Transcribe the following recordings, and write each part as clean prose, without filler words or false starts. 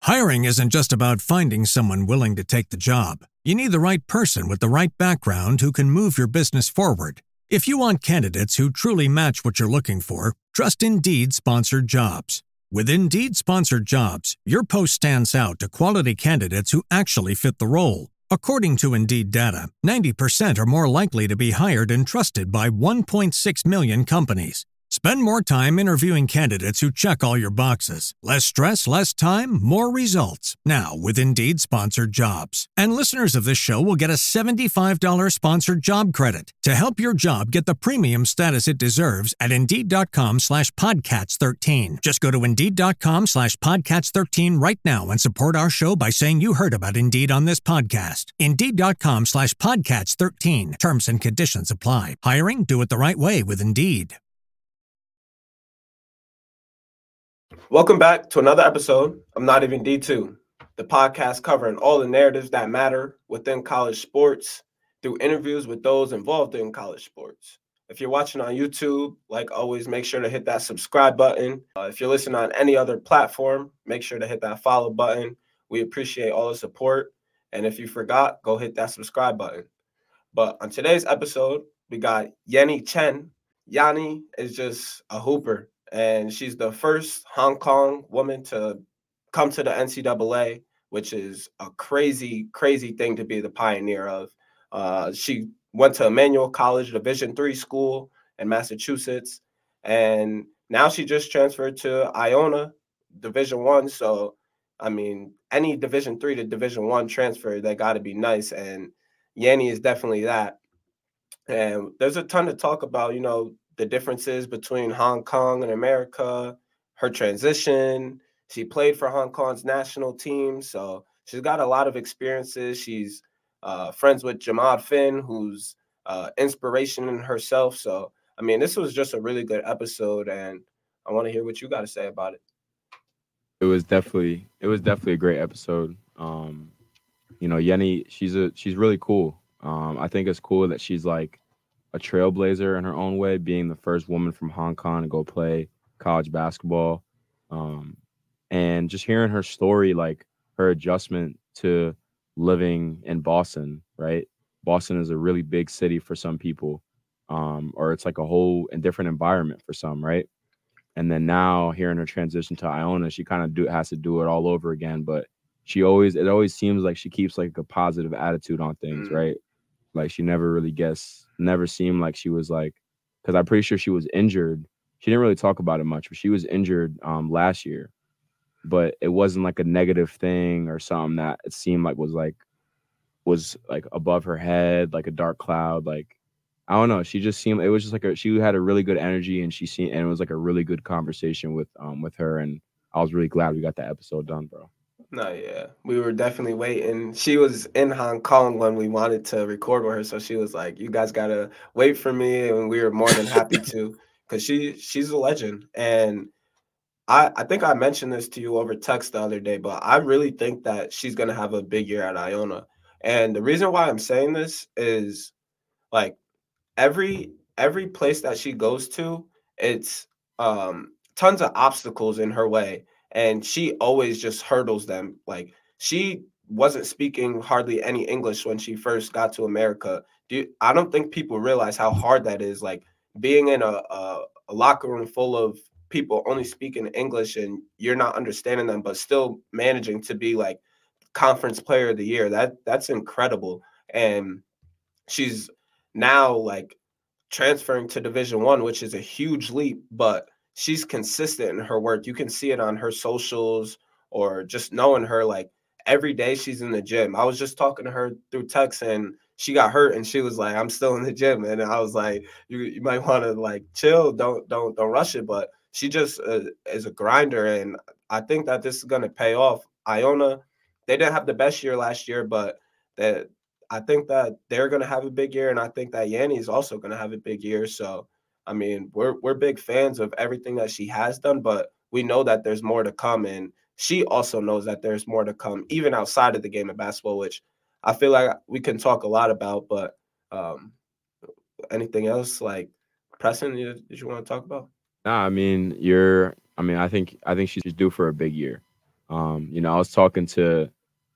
Hiring isn't just about finding someone willing to take the job. You need the right person with the right background who can move your business forward. If you want candidates who truly match what you're looking for, trust Indeed Sponsored Jobs. With Indeed Sponsored Jobs, your post stands out to quality candidates who actually fit the role. According to Indeed data, 90% are more likely to be hired and trusted by 1.6 million companies. Spend more time interviewing candidates who check all your boxes. Less stress, less time, more results. Now with Indeed Sponsored Jobs. And listeners of this show will get a $75 sponsored job credit to help your job get the premium status it deserves at Indeed.com/Podcats13. Just go to Indeed.com/Podcats13 right now and support our show by saying you heard about Indeed on this podcast. Indeed.com/Podcats13. Terms and conditions apply. Hiring? Do it the right way with Indeed. Welcome back to another episode of Not Even D2, the podcast covering all the narratives that matter within college sports through interviews with those involved in college sports. If you're watching on YouTube, like always, make sure to hit that subscribe button. If you're listening on any other platform, make sure to hit that follow button. We appreciate all the support. And if you forgot, go hit that subscribe button. But on today's episode, we got Yanni Chen. Yanni is just a hooper. And she's the first Hong Kong woman to come to the NCAA, which is a crazy, crazy thing to be the pioneer of. She went to Emmanuel College, Division III school in Massachusetts, and now she just transferred to Iona, Division I. So, I mean, any Division III to Division I transfer, they got to be nice, and Yanni is definitely that. And there's a ton to talk about, the differences between Hong Kong and America, her transition. She played for Hong Kong's national team, so she's got a lot of experiences. She's friends with Jamad Finn, who's inspiration in herself. So, I mean, this was just a really good episode, and I want to hear what you got to say about it. It was definitely a great episode. Yanni, she's really cool. I think it's cool that she's like a trailblazer in her own way, being the first woman from Hong Kong to go play college basketball. And just hearing her story, like her adjustment to living in Boston, right? Boston is a really big city for some people, or it's like a whole and different environment for some, right? And then now hearing her transition to Iona, she kind of has to do it all over again. But it always seems like she keeps like a positive attitude on things, right? Like she never seemed like she was like, because I'm pretty sure she was injured. She didn't really talk about it much, but she was injured last year. But it wasn't like a negative thing or something that it seemed like was like above her head, like a dark cloud. Like, I don't know. She just seemed, it was just like she had a really good energy, and and it was like a really good conversation with her. And I was really glad we got that episode done, bro. No, yeah. We were definitely waiting. She was in Hong Kong when we wanted to record with her, so she was like, you guys got to wait for me, and we were more than happy to, because she's a legend. And I think I mentioned this to you over text the other day, but I really think that she's going to have a big year at Iona. And the reason why I'm saying this is, like, every place that she goes to, it's tons of obstacles in her way, and she always just hurdles them. Like, she wasn't speaking hardly any English when she first got to America. I don't think people realize how hard that is, like being in a locker room full of people only speaking English and you're not understanding them, but still managing to be like conference player of the year. That's incredible. And she's now like transferring to Division I, which is a huge leap, but she's consistent in her work. You can see it on her socials, or just knowing her, like every day she's in the gym. I was just talking to her through text, and she got hurt and she was like, I'm still in the gym. And I was like, you might want to like chill, don't rush it. But she just is a grinder, and I think that this is going to pay off. Iona, they didn't have the best year last year, but that I think that they're going to have a big year, and I think that Yanni is also going to have a big year. So, I mean, we're big fans of everything that she has done, but we know that there's more to come, and she also knows that there's more to come, even outside of the game of basketball, which I feel like we can talk a lot about. But anything else, like Preston, did you want to talk about? Nah, I think she's due for a big year. I was talking to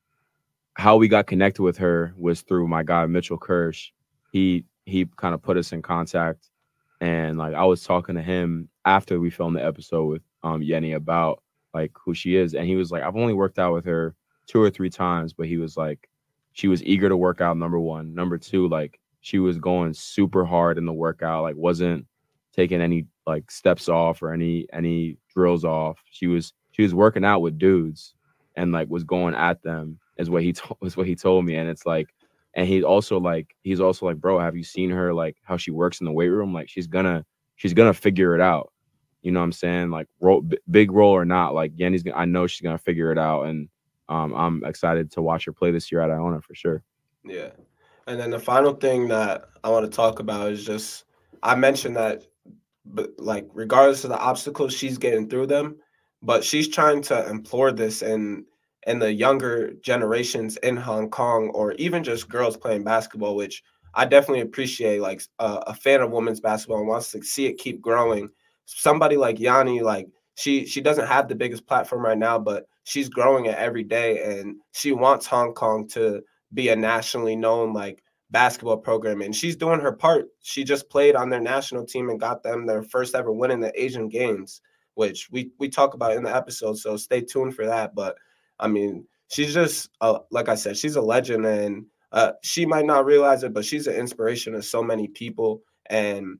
how we got connected with her was through my guy Mitchell Kirsch. He kind of put us in contact, and like I was talking to him after we filmed the episode with Yenny about like who she is, and he was like, I've only worked out with her 2 or 3 times, but he was like, she was eager to work out. Number one, number two, like she was going super hard in the workout, like wasn't taking any like steps off or any drills off. She was working out with dudes and like was going at them is what he told me. And it's like, and he's also like, bro, have you seen her like how she works in the weight room? Like she's gonna figure it out. You know what I'm saying? Like big role or not, like I know she's gonna figure it out. And I'm excited to watch her play this year at Iona for sure. Yeah. And then the final thing that I want to talk about is just I mentioned that, but like regardless of the obstacles, she's getting through them, but she's trying to implore this in the younger generations in Hong Kong, or even just girls playing basketball, which I definitely appreciate. Like a fan of women's basketball and wants to see it keep growing. Somebody like Yanni, like she doesn't have the biggest platform right now, but she's growing it every day, and she wants Hong Kong to be a nationally known like basketball program, and she's doing her part. She just played on their national team and got them their first ever win in the Asian Games, which we talk about in the episode. So stay tuned for that. But I mean, she's just like I said, she's a legend, and she might not realize it, but she's an inspiration to so many people. And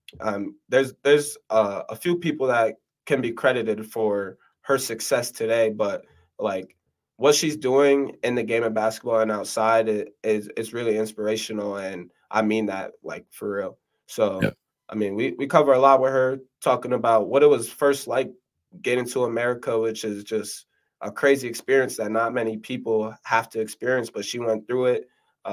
there's a few people that can be credited for her success today, but like what she's doing in the game of basketball and outside is really inspirational, and I mean that like for real. So Yeah. I mean, we cover a lot with her, talking about what it was first like getting to America, which is just a crazy experience that not many people have to experience, but she went through it.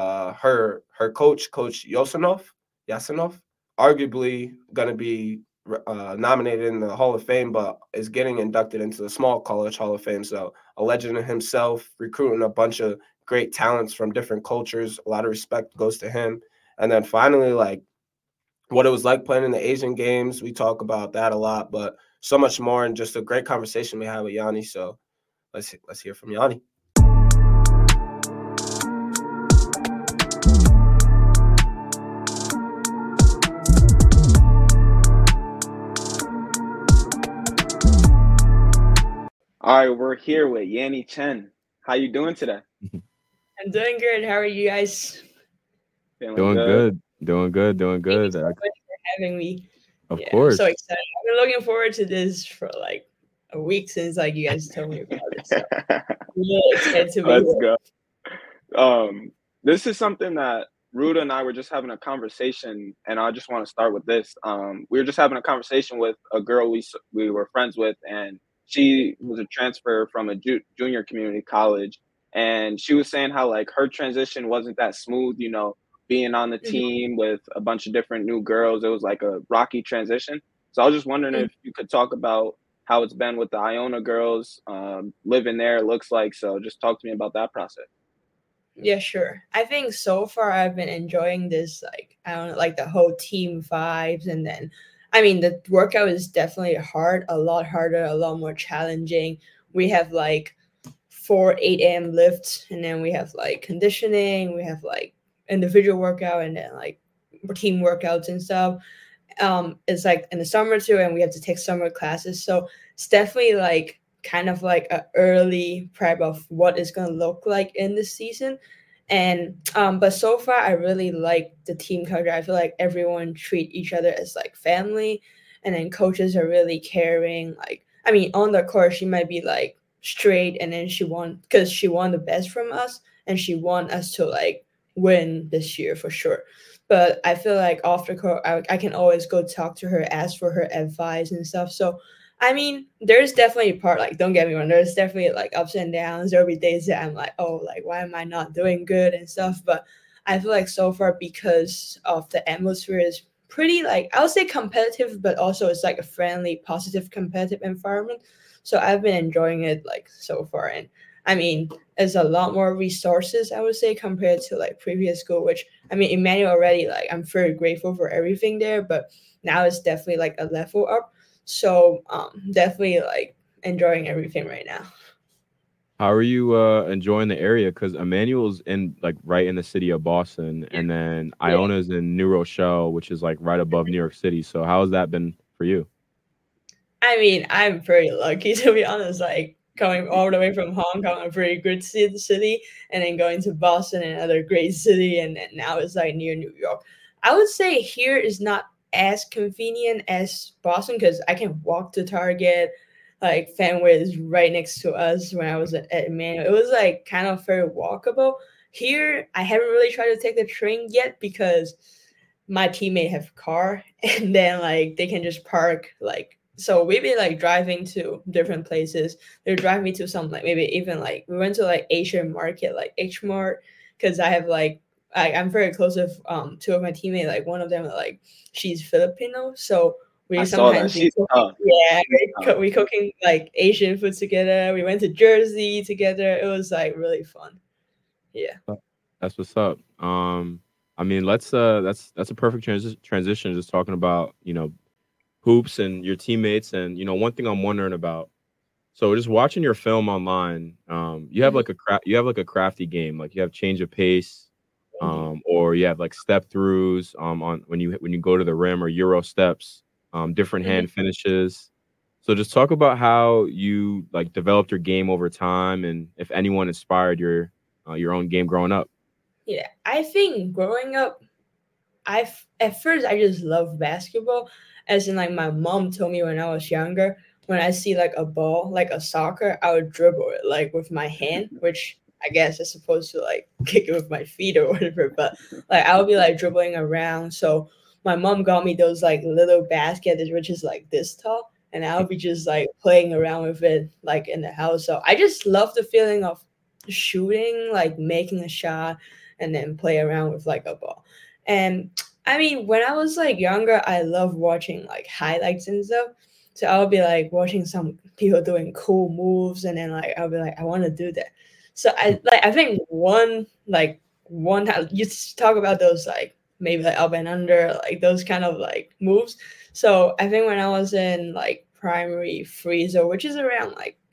Her Coach Yasinov, arguably going to be nominated in the Hall of Fame, but is getting inducted into the Small College Hall of Fame. So a legend in himself, recruiting a bunch of great talents from different cultures. A lot of respect goes to him. And then finally, like what it was like playing in the Asian Games. We talk about that a lot, but so much more, and just a great conversation we had with Yanni. So let's hear from Yanni. All right, we're here with Yanni Chen. How you doing today? I'm doing good. How are you guys? Feeling Doing good? doing good. Thank you so much for having me. Of I'm course. so excited. I've been looking forward to this for like a week since like you guys told me about it. So I'm really excited to be Let's here. go. This is something that Ruda and I were just having a conversation, and I just want to start with this. We were just having a conversation with a girl we were friends with, and she was a transfer from a junior community college, and she was saying how like her transition wasn't that smooth, being on the Mhm. team with a bunch of different new girls. It was like a rocky transition. So I was just wondering Mhm. if you could talk about how it's been with the Iona girls, living there, it looks like. So just talk to me about that process. Yeah, sure. I think so far I've been enjoying this, like, I don't know, like the whole team vibes. And then, I mean, the workout is definitely hard, a lot harder, a lot more challenging. We have like 8 a.m. lifts, and then we have like conditioning, we have like individual workout, and then like team workouts and stuff. It's like in the summer too, and we have to take summer classes. So it's definitely like kind of like a early prep of what it's gonna look like in this season. And but so far I really like the team culture. I feel like everyone treat each other as like family, and then coaches are really caring. Like, I mean, on the court she might be like straight, and then she won because she won the best from us, and she want us to like win this year for sure. But I feel like off the court, I can always go talk to her, ask for her advice and stuff. So, I mean, there's definitely a part, like, don't get me wrong, there's definitely like ups and downs. There'll be days that I'm like, oh, like, why am I not doing good and stuff? But I feel like so far, because of the atmosphere is pretty, like, I would say competitive, but also it's like a friendly, positive, competitive environment. So I've been enjoying it like so far. And I mean, there's a lot more resources, I would say, compared to like previous school, which I mean, Emmanuel already, like, I'm very grateful for everything there, but now it's definitely like a level up. So definitely like enjoying everything right now. How are you enjoying the area? Because Emmanuel's in like right in the city of Boston, and then Yeah. Iona's in New Rochelle, which is like right above New York City. So how has that been for you? I mean, I'm pretty lucky to be honest. Like coming all the way from Hong Kong, a pretty good city, and then going to Boston, another great city, and then now it's like near New York. I would say here is not as convenient as Boston because I can walk to Target. Like Fenway is right next to us. When I was at Emmanuel, it was like kind of very walkable. Here, I haven't really tried to take the train yet because my teammate have a car and then like they can just park like so we be like driving to different places. They drive me to some like maybe even like we went to like Asian market like H Mart because I have like I'm very close with two of my teammates. Like one of them like she's Filipino, so we I saw that. sometimes be She's cooking. tough. Yeah, She's tough. we cooking like Asian food together. We went to Jersey together. It was like really fun. Yeah. That's what's up. I mean, that's a perfect transition. Just talking about hoops and your teammates, and one thing I'm wondering about. So just watching your film online, you have Mhm. like you have like a crafty game, like you have change of pace, Mhm. or you have like step throughs, on when you go to the rim or Euro steps, different Mhm. hand finishes. So just talk about how you like developed your game over time, and if anyone inspired your own game growing up. Yeah, I think growing up at first I just loved basketball, as in like my mom told me when I was younger, when I see like a ball, like a soccer, I would dribble it like with my hand, which I guess is supposed to like kick it with my feet or whatever, but like I would be like dribbling around. So my mom got me those like little baskets, which is like this tall, and I would be just like playing around with it like in the house. So I just love the feeling of shooting, like making a shot, and then play around with like a ball. And I mean, when I was like younger, I love watching like highlights and stuff. So I would be like watching some people doing cool moves, and then like I'll be like, I want to do that. So I think one time you talk about those like maybe like up and under like those kind of like moves. So I think when I was in like primary three, so which is around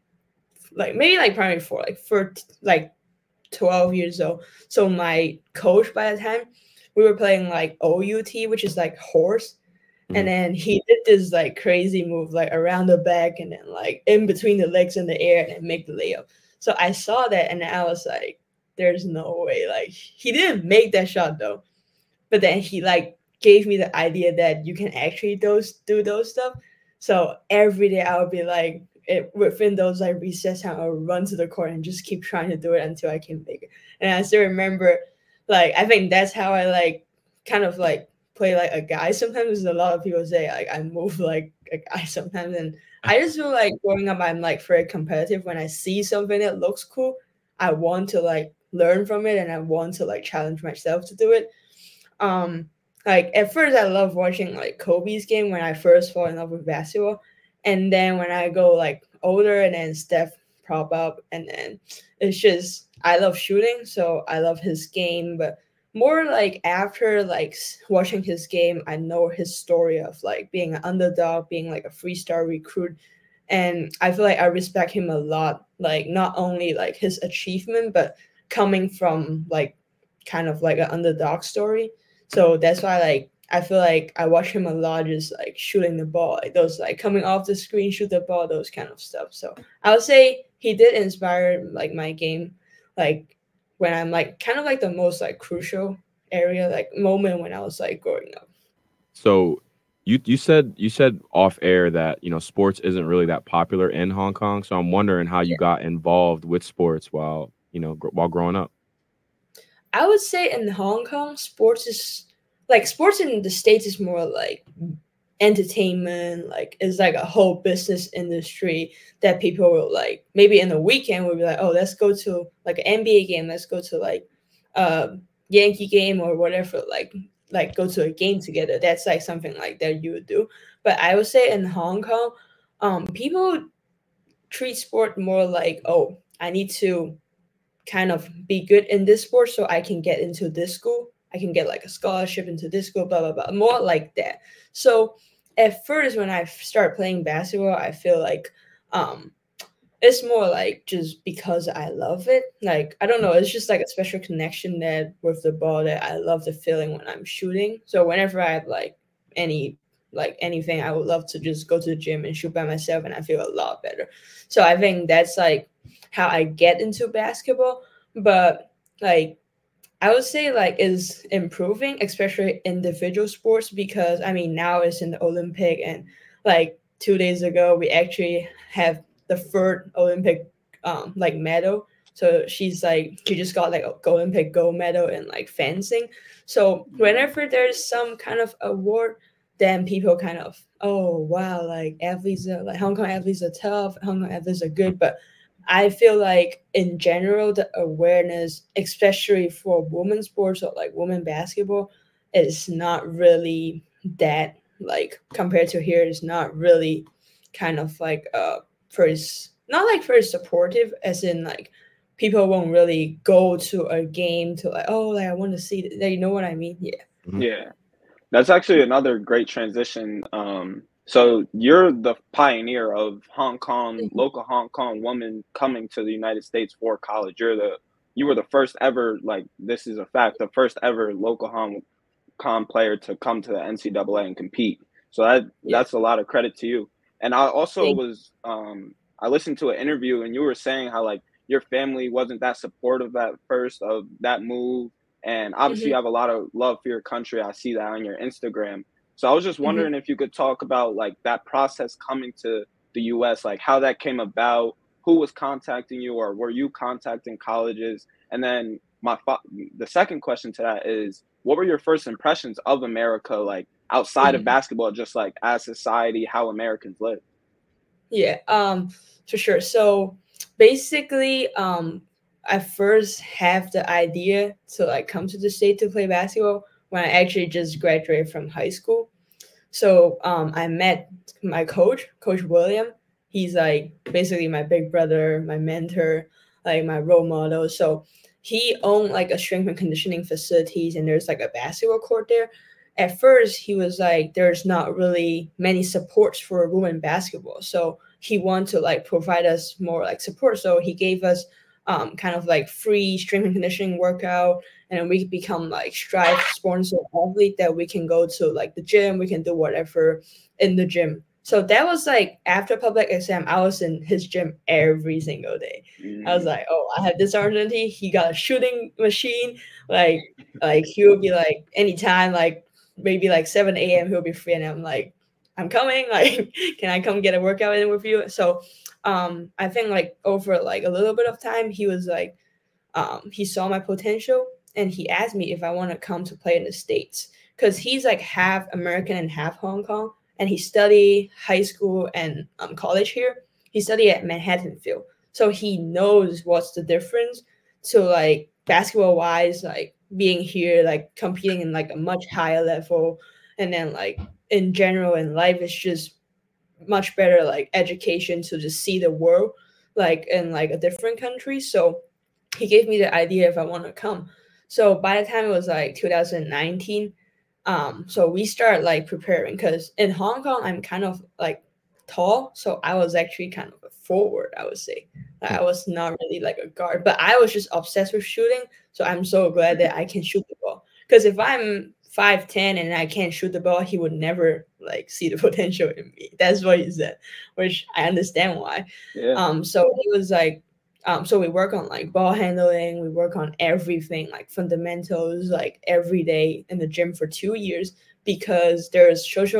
like maybe like primary four, like for like 12 years old. So my coach by the time we were playing like OUT, which is like horse. And Mhm. then he did this like crazy move, like around the back and then like in between the legs in the air and then make the layup. So I saw that and I was like, there's no way. Like he didn't make that shot though. But then he like gave me the idea that you can actually do those stuff. So every day I would be like within those like recess time, I would run to the court and just keep trying to do it until I can make it. And I still remember, like I think that's how I like kind of like play like a guy. Sometimes a lot of people say like I move like a guy sometimes, and I just feel like growing up I'm like very competitive. When I see something that looks cool, I want to like learn from it and I want to like challenge myself to do it. um, like at first, I love watching like Kobe's game when I first fall in love with basketball, and then when I go like older, and then Steph prop up, and then it's just I love shooting, so I love his game. But more like after like watching his game, I know his story of like being an underdog, being like a 3-star recruit, and I feel like I respect him a lot. Like not only like his achievement, but coming from like kind of like an underdog story, so that's why like I feel like I watch him a lot, just like shooting the ball, like those like coming off the screen, shoot the ball, those kind of stuff. So I would say he did inspire like my game, like when I'm like kind of like the most like crucial area, like moment when I was like growing up. So you said off air that sports isn't really that popular in Hong Kong. So I'm wondering how you got involved with sports while while growing up. I would say in Hong Kong, sports is like sports in the States is more like entertainment, like it's like a whole business industry that people will like maybe in the weekend will be like, oh, let's go to like an NBA game, let's go to like a Yankee game or whatever, like go to a game together. That's like something like that you would do. But I would say in Hong Kong, people treat sport more like, oh, I need to kind of be good in this sport so I can get into this school. I can get like a scholarship into this school, blah, blah, blah. More like that. So at first, when I start playing basketball, I feel like um, it's more like just because I love it. Like I don't know, it's just like a special connection that with the ball that I love the feeling when I'm shooting. So whenever I have anything, I would love to just go to the gym and shoot by myself, and I feel a lot better. So I think that's like how I get into basketball. But like I would say like is improving, especially individual sports, because I mean now it's in the Olympic, and like 2 days ago we actually have the third Olympic like medal. So she just got like a Olympic gold medal in like fencing. So whenever there's some kind of award, then people kind of, oh wow, like athletes are like Hong Kong athletes are tough, Hong Kong athletes are good. But I feel like in general, the awareness, especially for women's sports or like women basketball, is not really that like compared to here. Is not really kind of like first, not like very supportive, as in like people won't really go to a game to like, oh, like I want to see that. You know what I mean? Yeah. Yeah. That's actually another great transition. So you're the pioneer of Hong Kong, local Hong Kong woman coming to the United States for college. You were the first ever, like this is a fact, the first ever local Hong Kong player to come to the NCAA and compete. So that's a lot of credit to you. And I also I listened to an interview, and you were saying how like your family wasn't that supportive at first of that move. And obviously, you have a lot of love for your country. I see that on your Instagram. So I was just wondering if you could talk about like that process coming to the U.S., like how that came about, who was contacting you, or were you contacting colleges? And then the second question to that is, what were your first impressions of America, like outside of basketball, just like as society, how Americans live? Yeah, for sure. So basically, I first have the idea to like come to the state to play basketball when I actually just graduated from high school. So I met my coach, Coach William. He's like basically my big brother, my mentor, like my role model. So he owned like a strength and conditioning facilities, and there's like a basketball court there. At first, he was like, there's not really many supports for women basketball. So he wanted to like provide us more like support. So he gave us kind of like free strength and conditioning workout, and then we could become like Strive sponsor athlete that we can go to like the gym, we can do whatever in the gym. So that was like after public exam, I was in his gym every single day. I was like, oh, I have this opportunity. He got a shooting machine. Like he would be like anytime, like maybe like 7 a.m. he'll be free, and I'm like, I'm coming. Like, can I come get a workout in with you? So I think like over like a little bit of time, he was like, he saw my potential, and he asked me if I want to come to play in the States, because he's like half American and half Hong Kong, and he studied high school and college here. He studied at Manhattan Field, so he knows what's the difference to like basketball wise, like being here, like competing in like a much higher level, and then like in general in life, it's just much better like education to just see the world like in like a different country. So he gave me the idea if I want to come. So by the time it was like 2019, so we start like preparing, because in Hong Kong I'm kind of like tall, so I was actually kind of a forward, I would say. Like, I was not really like a guard, but I was just obsessed with shooting. So I'm so glad that I can shoot the ball, because if I'm 5'10" and I can't shoot the ball, he would never like see the potential in me. That's what he said, which I understand why. So he was like, so we work on like ball handling, we work on everything like fundamentals, like every day in the gym for 2 years, because there was social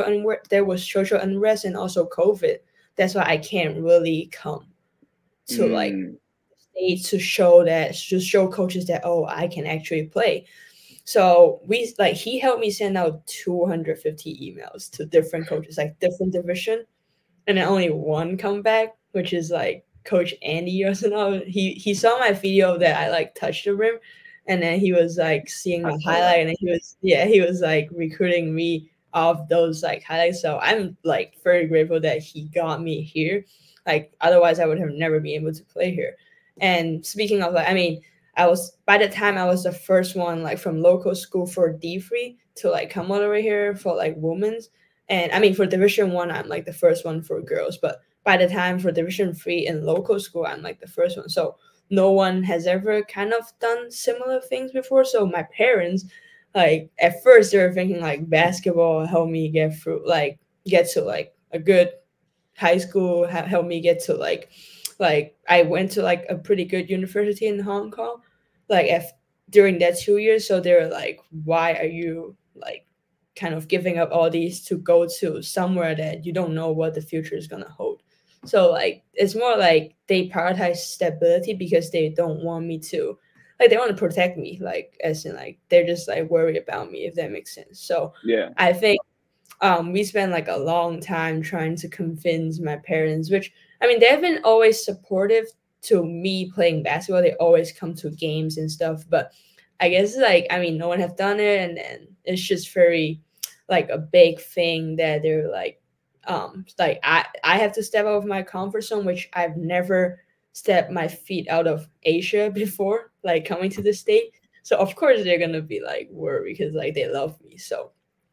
unrest and also COVID. That's why I can't really come to like states to show coaches that, oh, I can actually play. So he helped me send out 250 emails to different coaches, like different division, and then only one come back, which is like Coach Andy or something. He saw my video that I like touched the rim, and then he was like seeing my highlight, and then he was like recruiting me off those like highlights. So I'm like very grateful that he got me here. Like otherwise I would have never been able to play here. And speaking of like, I mean, by the time I was the first one like from local school for D3 to like come all the way here for like women's. And I mean for Division 1, I'm like the first one for girls, but by the time for Division 3 in local school, I'm like the first one. So no one has ever kind of done similar things before. So my parents, like at first they were thinking like basketball help me get through, like get to like a good high school, help me get to like I went to like a pretty good university in Hong Kong, like during that 2 years. So they were like, why are you like kind of giving up all these to go to somewhere that you don't know what the future is gonna hold? So like it's more like they prioritize stability because they don't want me to, like they want to protect me, like as in like they're just like worried about me, if that makes sense. So Yeah. I think we spent like a long time trying to convince my parents, which I mean they've been always supportive to me playing basketball. They always come to games and stuff, but I guess like I mean no one have done it, and then it's just very like a big thing that they're like I have to step out of my comfort zone, which I've never stepped my feet out of Asia before, like coming to the state. So of course they're gonna be like worried because like they love me. So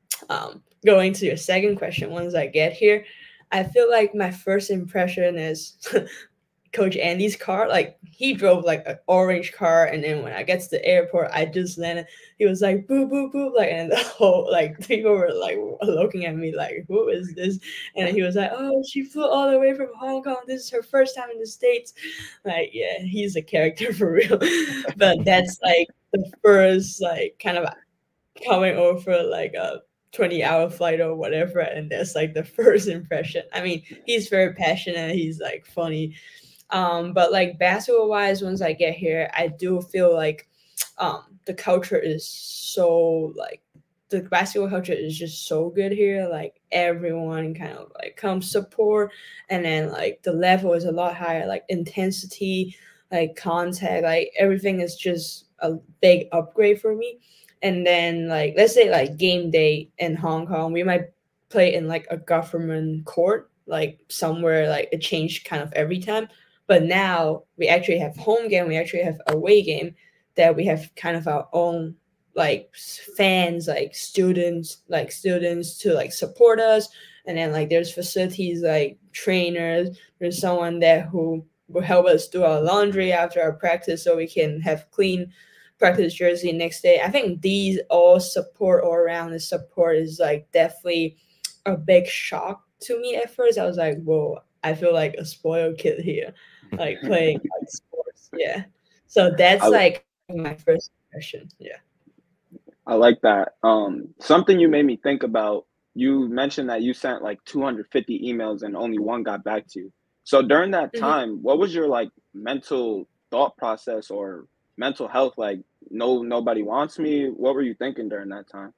going to your second question, once I get here, I feel like my first impression is Coach Andy's car. Like he drove like an orange car, and then when I get to the airport, I just landed. He was like boo boo boo, like, and the whole like people were like looking at me like, who is this? And he was like, oh, she flew all the way from Hong Kong. This is her first time in the States. Like, yeah, he's a character for real. But that's like the first like kind of coming over like a 20-hour flight or whatever, and that's like the first impression. I mean, he's very passionate, he's like funny. But like basketball wise, once I get here, I do feel like the culture is so like the basketball culture is just so good here. Like everyone kind of like comes support, and then like the level is a lot higher, like intensity, like contact, like everything is just a big upgrade for me. And then like let's say like game day in Hong Kong, we might play in like a government court, like somewhere like it changed kind of every time. But now we actually have home game, we actually have away game, that we have kind of our own like fans, like students to like support us. And then like there's facilities like trainers, there's someone there who will help us do our laundry after our practice so we can have clean practice jersey next day. I think these all support all around, the support is like definitely a big shock to me at first. I was like, whoa, I feel like a spoiled kid here, like playing like sports. Yeah. So that's like my first impression. Yeah. I like that. Something you made me think about, you mentioned that you sent like 250 emails and only one got back to you. So during that time, what was your like mental thought process or mental health? Like, nobody wants me. What were you thinking during that time?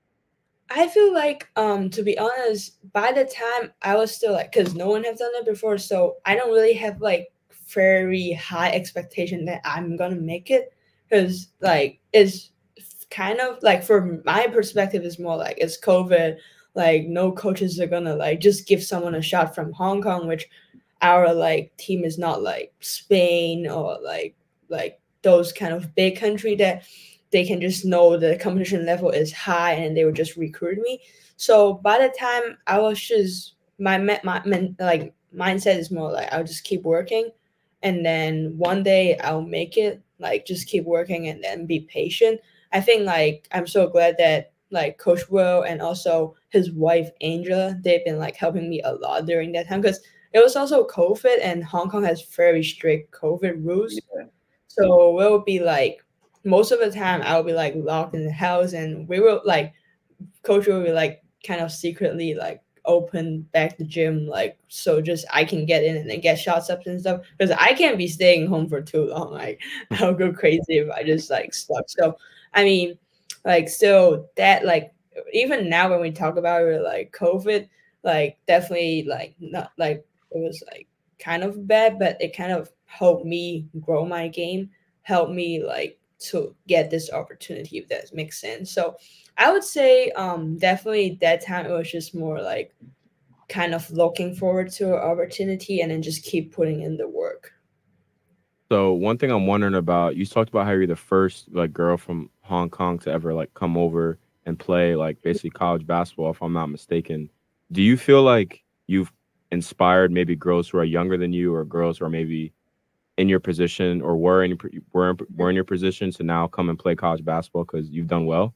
I feel like, to be honest, by the time I was still like, because no one has done it before, so I don't really have like very high expectation that I'm gonna make it, because like it's kind of like from my perspective, it's more like it's COVID, like no coaches are gonna like just give someone a shot from Hong Kong, which our like team is not like Spain or like those kind of big country that they can just know the competition level is high and they would just recruit me. So by the time I was just my like mindset is more like I'll just keep working, and then one day I'll make it. Like just keep working and then be patient. I think like I'm so glad that like Coach Will and also his wife Angela, they've been like helping me a lot during that time, because it was also COVID and Hong Kong has very strict COVID rules. Yeah. So we'll be like most of the time I'll be like locked in the house, and we will like coach will be like kind of secretly like open back the gym, like so just I can get in and then get shots up and stuff, because I can't be staying home for too long. Like I'll go crazy if I just like stuck. So I mean, like still that like even now when we talk about it, like COVID, like definitely like not like it was like kind of bad, but it kind of helped me grow my game, helped me like to get this opportunity, if that makes sense. So I would say definitely that time it was just more like kind of looking forward to an opportunity and then just keep putting in the work. So one thing I'm wondering about, you talked about how you're the first like girl from Hong Kong to ever like come over and play like basically college basketball, if I'm not mistaken. Do you feel like you've inspired maybe girls who are younger than you or girls who are maybe in your position or were in your position to now come and play college basketball because you've done well?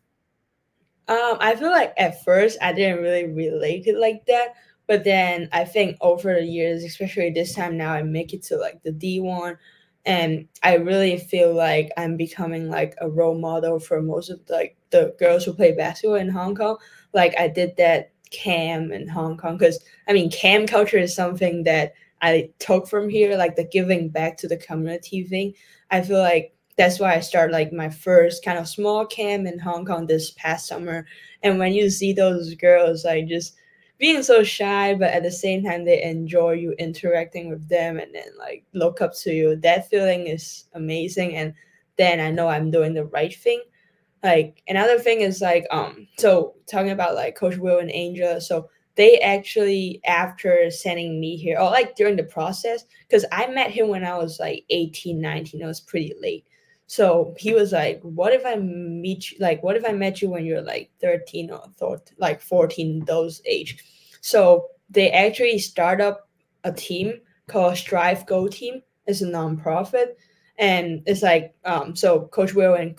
I feel like at first I didn't really relate it like that, but then I think over the years, especially this time now, I make it to like the D1, and I really feel like I'm becoming like a role model for most of like the girls who play basketball in Hong Kong. Like I did that cam in Hong Kong because I mean cam culture is something that I took from here, like the giving back to the community thing. I feel like that's why I started like my first kind of small camp in Hong Kong this past summer. And when you see those girls like just being so shy, but at the same time they enjoy you interacting with them and then like look up to you, that feeling is amazing. And then I know I'm doing the right thing. Like another thing is like so talking about like Coach Will and Angel, so they actually after sending me here or like during the process, because I met him when I was like 18, 19, it was pretty late. So he was like, what if I meet you, like what if I met you when you're like 13 or like 14, those age. So they actually start up a team called Strive Go Team. It's a nonprofit, and it's like so Coach Will and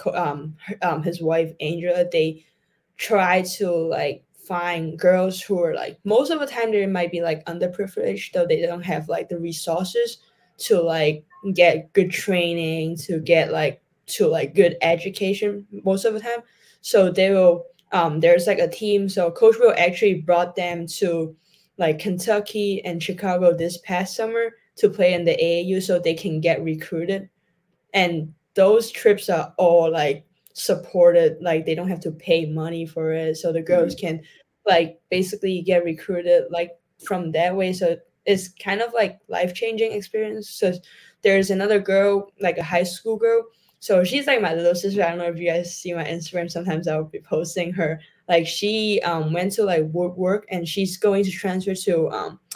his wife Angela, they try to like find girls who are like most of the time they might be like underprivileged, though they don't have like the resources to like get good training, to get like to like good education most of the time. So they will there's like a team. So Coach Will actually brought them to like Kentucky and Chicago this past summer to play in the AAU so they can get recruited. And those trips are all like supported, like they don't have to pay money for it, so the girls can like basically get recruited like from that way. So it's kind of like life-changing experience. So there's another girl, like a high school girl, so she's like my little sister. I don't know if you guys see my Instagram, sometimes I'll be posting her. Like she went to like work and she's going to transfer to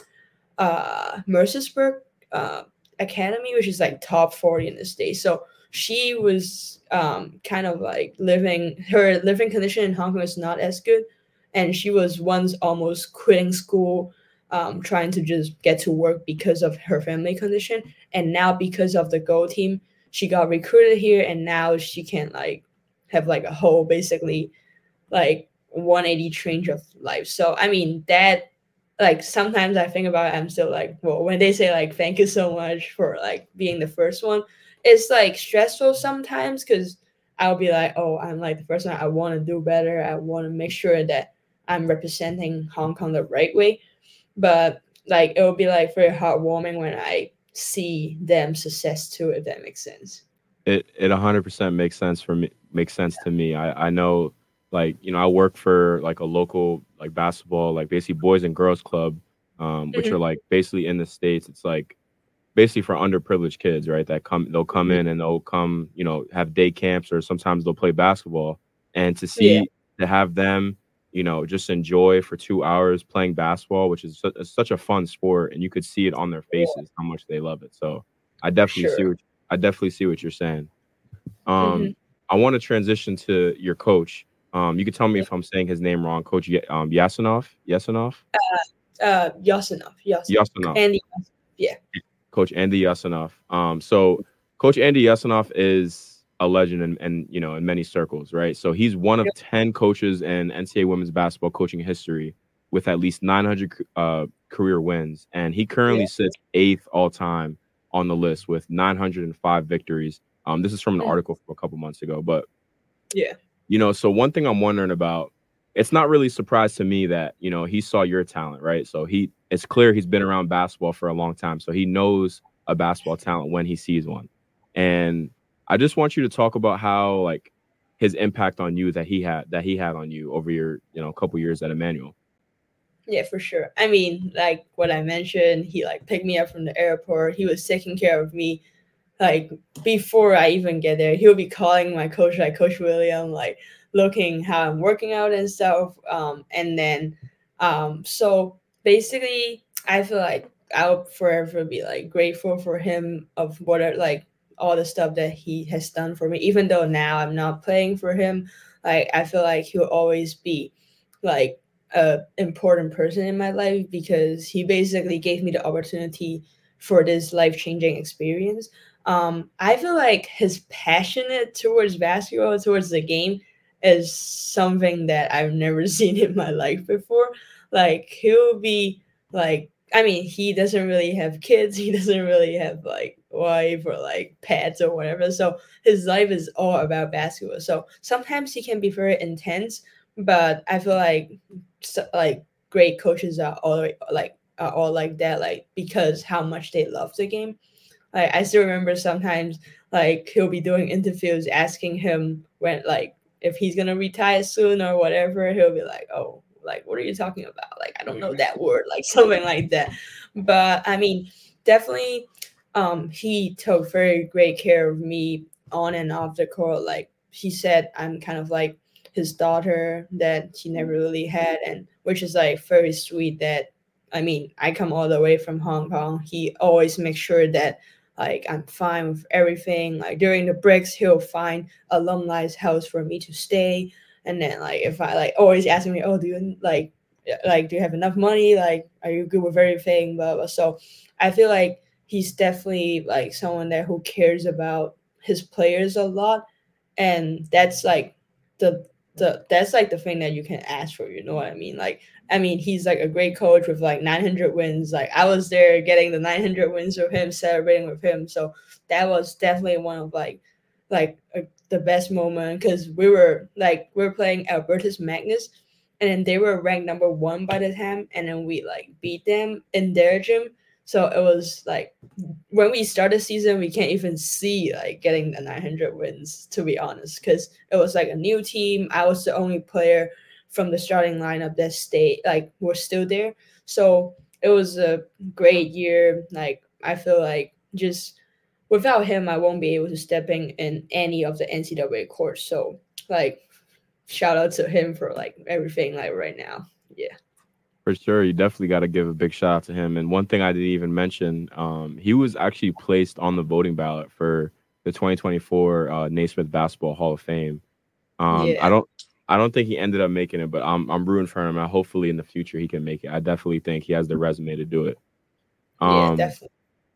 Mercersburg uh, Academy, which is like top 40 in the state. So she was kind of like her living condition in Hong Kong is not as good. And she was once almost quitting school, trying to just get to work because of her family condition. And now, because of the Go team, she got recruited here. And now she can like have like a whole basically like 180 change of life. So, I mean, that like sometimes I think about it, I'm still like, well, when they say like thank you so much for like being the first one, it's like stressful sometimes because I'll be like, oh, I'm like the first one. I want to do better. I want to make sure that I'm representing Hong Kong the right way. But like it will be like very heartwarming when I see them success too, if that makes sense. It 100% makes sense for me. Makes sense to me. I know, like, I work for like a local like basketball, like basically boys and girls club, which are Mhm. like basically in the States. It's like basically for underprivileged kids, right? They'll come in and they'll come, have day camps or sometimes they'll play basketball. And Yeah, to have them, just enjoy for 2 hours playing basketball, which is such a fun sport, and you could see it on their faces how much they love it. So I for definitely see sure. what I definitely see what you're saying. Hmm. Um, I want to transition to your coach. You could tell me if I'm saying his name wrong, Coach Yasinov, Yasinov, Yasinov, Yasinov. and yeah, Coach Andy Yasinov. So Coach Andy Yasinov is a legend in many circles, right? So he's one of 10 coaches in NCAA women's basketball coaching history with at least 900 career wins, and he yeah, currently sits eighth all time on the list with 905 victories. This is from an mhm, article from a couple months ago, but yeah, so one thing I'm wondering about, it's not really a surprise to me that, he saw your talent, right? So it's clear he's been around basketball for a long time. So he knows a basketball talent when he sees one. And I just want you to talk about how like his impact on you that he had on you over your, couple years at Emmanuel. yeah, for sure. I mean, like what I mentioned, he like picked me up from the airport. He was taking care of me like before I even get there. He'll be calling my coach, like Coach William, like looking how I'm working out and stuff. And then so basically I feel like I'll forever be like grateful for him of what are like all the stuff that he has done for me. Even though now I'm not playing for him, like I feel like he'll always be like a important person in my life because he basically gave me the opportunity for this life-changing experience. I feel like his passionate towards basketball, towards the game, is something that I've never seen in my life before. Like he'll be like, I mean, he doesn't really have kids. He doesn't really have like wife or like pets or whatever. So his life is all about basketball. So sometimes he can be very intense, but I feel like great coaches are all like that, like because how much they love the game. Like I still remember sometimes like he'll be doing interviews asking him when like if he's gonna retire soon or whatever. He'll be like, "Oh, like what are you talking about? Like I don't know that word," like something like that. But I mean, definitely, he took very great care of me on and off the court. Like he said, I'm kind of like his daughter that he never really had, and which is like very sweet. That I mean, I come all the way from Hong Kong. He always makes sure that like I'm fine with everything. Like during the breaks, he'll find alumni's house for me to stay. And then like if I like always asking me, oh, do you like do you have enough money? Like are you good with everything? Blah blah. So I feel like he's definitely like someone there who cares about his players a lot, and that's like the that's like the thing that you can ask for. You know what I mean? Like I mean, he's like a great coach with like 900 wins. Like I was there getting the 900 wins with him, celebrating with him. So that was definitely one of the best moment because we were playing Albertus Magnus, and then they were ranked number one by the time, and then we like beat them in their gym. So it was like when we start the season, we can't even see like getting the 900 wins, to be honest, because it was like a new team. I was the only player from the starting lineup that stayed, like, were still there. So it was a great year. Like, I feel like just without him, I won't be able to step in any of the NCAA courts. So, like, shout out to him for like everything, like, right now. Yeah. For sure, you definitely got to give a big shout out to him. And one thing I didn't even mention, he was actually placed on the voting ballot for the 2024 Naismith Basketball Hall of Fame. Yeah. I don't think he ended up making it, but I'm rooting for him. And hopefully in the future he can make it. I definitely think he has the resume to do it. Yeah, definitely.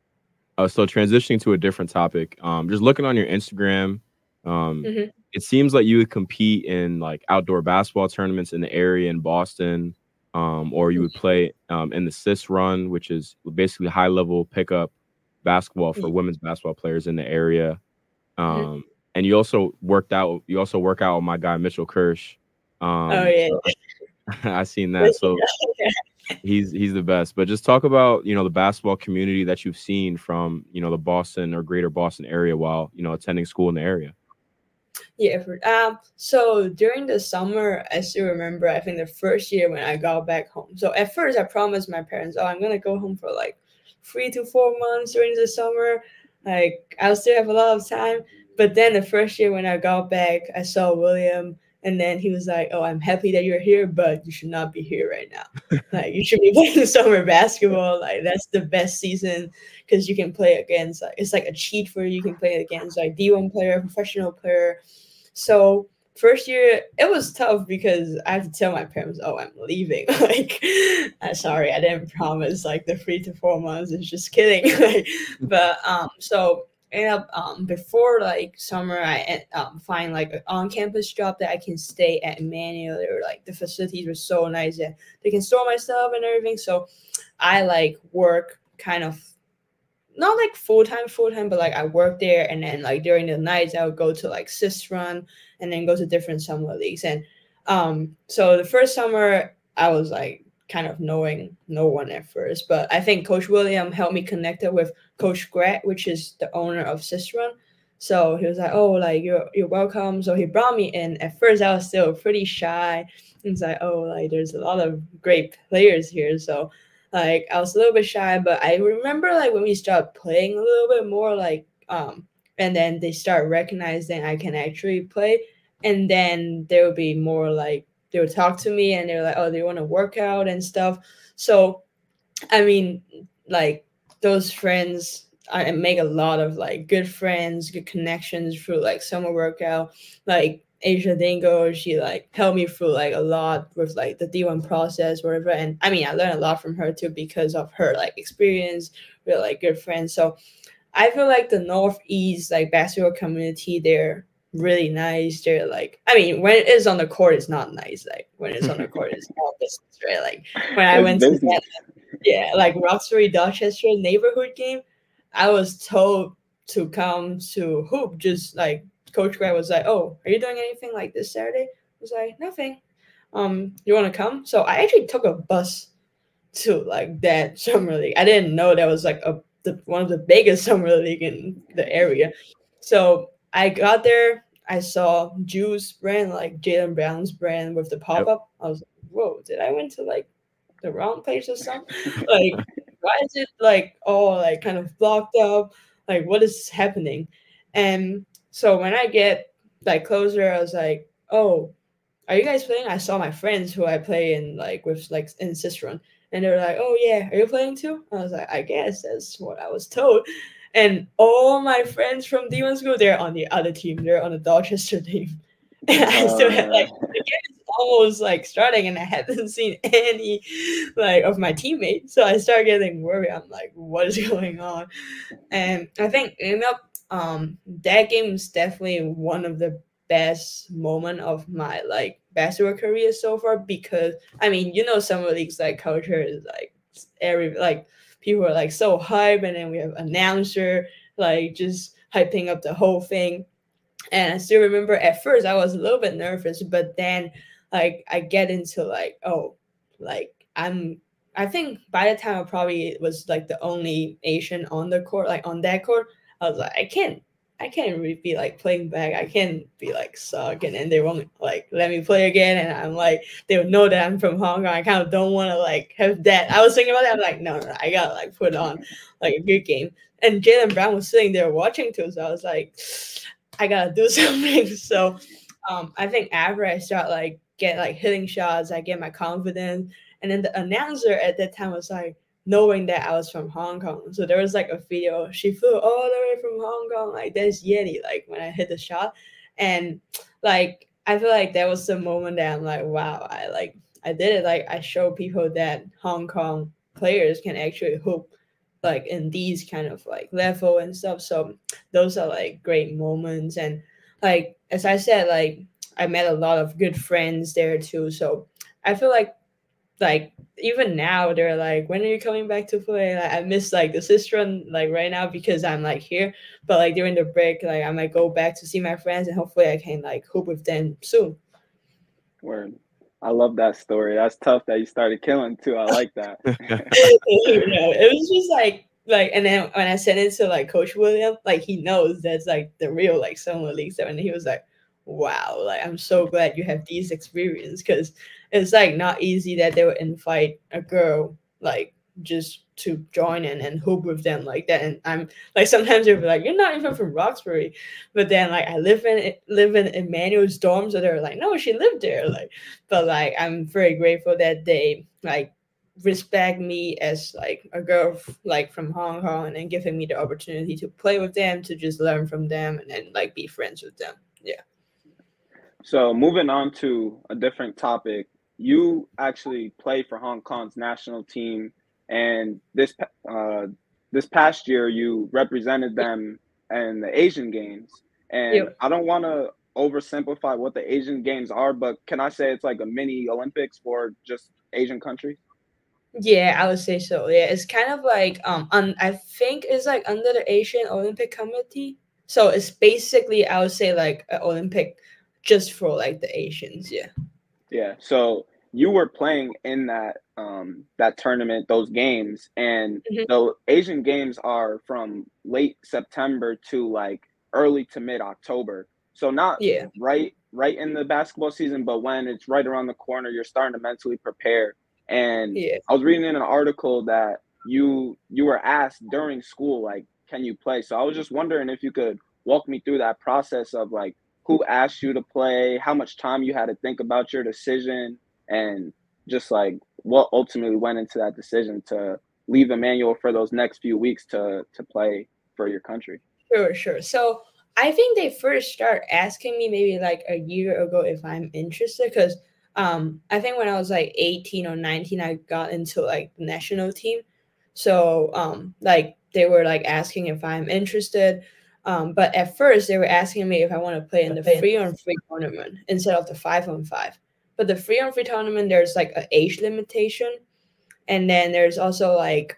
So transitioning to a different topic, just looking on your Instagram, Mhm. it seems like you would compete in like outdoor basketball tournaments in the area in Boston, or you would play in the CIS run, which is basically high level pickup basketball for women's basketball players in the area. Mhm. And you also work out with my guy Mitchell Kirsch. Oh, yeah. So I seen that. So he's the best. But just talk about, the basketball community that you've seen from, the Boston or greater Boston area while, attending school in the area. Yeah. So during the summer, I still remember, I think the first year when I got back home. So at first I promised my parents, oh, I'm gonna go home for like 3 to 4 months during the summer. Like I'll still have a lot of time. But then the first year when I got back, I saw William, and then he was like, "Oh, I'm happy that you're here, but you should not be here right now. Like you should be playing summer basketball. Like that's the best season because you can play against like it's like a cheat for you. You can play against like D1 player, professional player. So first year it was tough because I have to tell my parents, "Oh, I'm leaving." Like, I'm sorry, I didn't promise like the 3 to 4 months. It's just kidding. Like, but so end up before like summer, I find like an on-campus job that I can stay at Emmanuel. They were like the facilities were so nice that they can store my stuff and everything. So I like work kind of not like full time, but like I work there, and then like during the nights I would go to like CIS run, and then go to different summer leagues. And so the first summer I was like kind of knowing no one at first, but I think Coach William helped me connect it with Coach Grant, which is the owner of CIS run. So he was like, "Oh, like you're welcome." So he brought me in. At first I was still pretty shy. He's like, "Oh, like there's a lot of great players here." So like I was a little bit shy, but I remember like when we started playing a little bit more, like and then they start recognizing I can actually play, and then there would be more like they would talk to me, and they were like, "Oh, they want to work out and stuff." So I mean, like those friends, I make a lot of like good friends, good connections through like summer workout. Like Asia Dingo, she like helped me through like a lot with like the D1 process, whatever. And I mean, I learned a lot from her too because of her like experience. We're like good friends. So I feel like the Northeast like basketball community, they're really nice. They're like, I mean, when it is on the court, it's not nice. Like when it's on the court, it's all business, right? Like when I It's went to business. that, yeah, like Roxbury Dorchester neighborhood game, I was told to come to hoop. Just like Coach Greg was like, "Oh, are you doing anything like this Saturday?" I was like, "Nothing." You want to come? So I actually took a bus to like that summer league. I didn't know that was like one of the biggest summer league in the area. So I got there. I saw Juice brand, like Jalen Brown's brand with the pop up. I was like, "Whoa, did I went to like the wrong place or something? Like, why is it like all like kind of blocked up? Like, what is happening?" And so when I get like closer, I was like, "Oh, are you guys playing?" I saw my friends who I play in like with like in Cicerone, and they were like, "Oh yeah, are you playing too?" I was like, "I guess that's what I was told." And all my friends from D1 school, they're on the other team. They're on the Dorchester team, and I still had like the game is almost like starting, and I haven't seen any like of my teammates. So I started getting worried. I'm like, "What is going on?" And I think that game is definitely one of the best moment of my like basketball career so far because I mean summer leagues like culture is like every like people are like so hype and then we have announcer like just hyping up the whole thing. And I still remember at first I was a little bit nervous, but then like I get into like, oh, like I think by the time I probably was like the only Asian on the court, like on that court, I was like, I can't really be like playing back. I can't be like suck and then they won't like let me play again. And I'm like, they would know that I'm from Hong Kong. I kind of don't want to like have that. I was thinking about that. I'm like, no, I gotta like put on like a good game. And Jalen Brown was sitting there watching too. So I was like, I gotta do something. So I think after I start like get like hitting shots, I get my confidence. And then the announcer at that time was like knowing that I was from Hong Kong. So there was like a video. She flew all the way from Hong Kong. Like there's Yeti, like when I hit the shot. And like I feel like that was the moment that I'm like, wow, I did it. Like I show people that Hong Kong players can actually hoop like in these kind of like level and stuff. So those are like great moments. And like as I said, like I met a lot of good friends there too. So I feel like even now they're like, when are you coming back to play? Like I miss like the sister like right now because I'm like here. But like during the break, like I might go back to see my friends and hopefully I can like hoop with them soon. Word. I love that story. That's tough that you started killing too. I like that. It was just like and then when I sent it to like Coach William, like he knows that's like the real like summer league stuff, and he was like, "Wow, like I'm so glad you have these experience because it's like not easy that they would invite a girl like just to join in and hoop with them like that." And I'm like, sometimes they'll be like, "You're not even from Roxbury," but then like I live in Emmanuel's dorm, so they're like, "No, she lived there." Like, but like I'm very grateful that they like respect me as like a girl like from Hong Kong and then giving me the opportunity to play with them, to just learn from them and then like be friends with them. Yeah. So moving on to a different topic, you actually play for Hong Kong's national team, and this past year you represented them in the Asian Games. And Yeah. I don't want to oversimplify what the Asian Games are, but can I say it's like a mini Olympics for just Asian countries? Yeah, I would say so. Yeah, it's kind of like I think it's like under the Asian Olympic Committee. So it's basically I would say like an Olympic just for like the Asians. Yeah. Yeah. So you were playing in that tournament, those games, and Mhm. the Asian Games are from late September to like early to mid October. So not Yeah. right in the basketball season, but when it's right around the corner, you're starting to mentally prepare. And Yeah. I was reading in an article that you were asked during school, like, can you play? So I was just wondering if you could walk me through that process of like who asked you to play, how much time you had to think about your decision, and just like what ultimately went into that decision to leave Emmanuel for those next few weeks to play for your country. Sure, sure. So I think they first start asking me maybe like a year ago if I'm interested because I think when I was like 18 or 19 I got into like the national team. So like they were like asking if I'm interested. But at first they were asking me if I want to play in the 3-on-3 tournament instead of the 5-on-5. But the 3-on-3 tournament there's like an age limitation, and then there's also like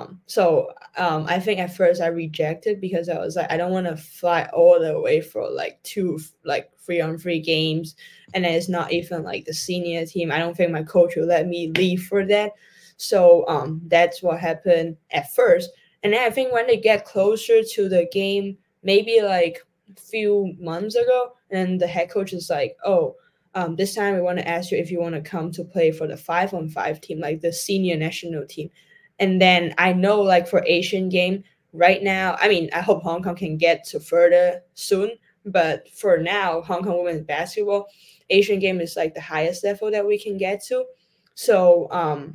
I think at first I rejected because I was like I don't want to fly all the way for like two like 3-on-3 games, and then it's not even like the senior team. I don't think my coach will let me leave for that. So that's what happened at first. And then I think when they get closer to the game, maybe like a few months ago, and the head coach is like, oh, this time we want to ask you if you want to come to play for the 5-on-5 team, like the senior national team. And then I know like for Asian game right now, I mean, I hope Hong Kong can get to further soon. But for now, Hong Kong women's basketball, Asian game is like the highest level that we can get to. So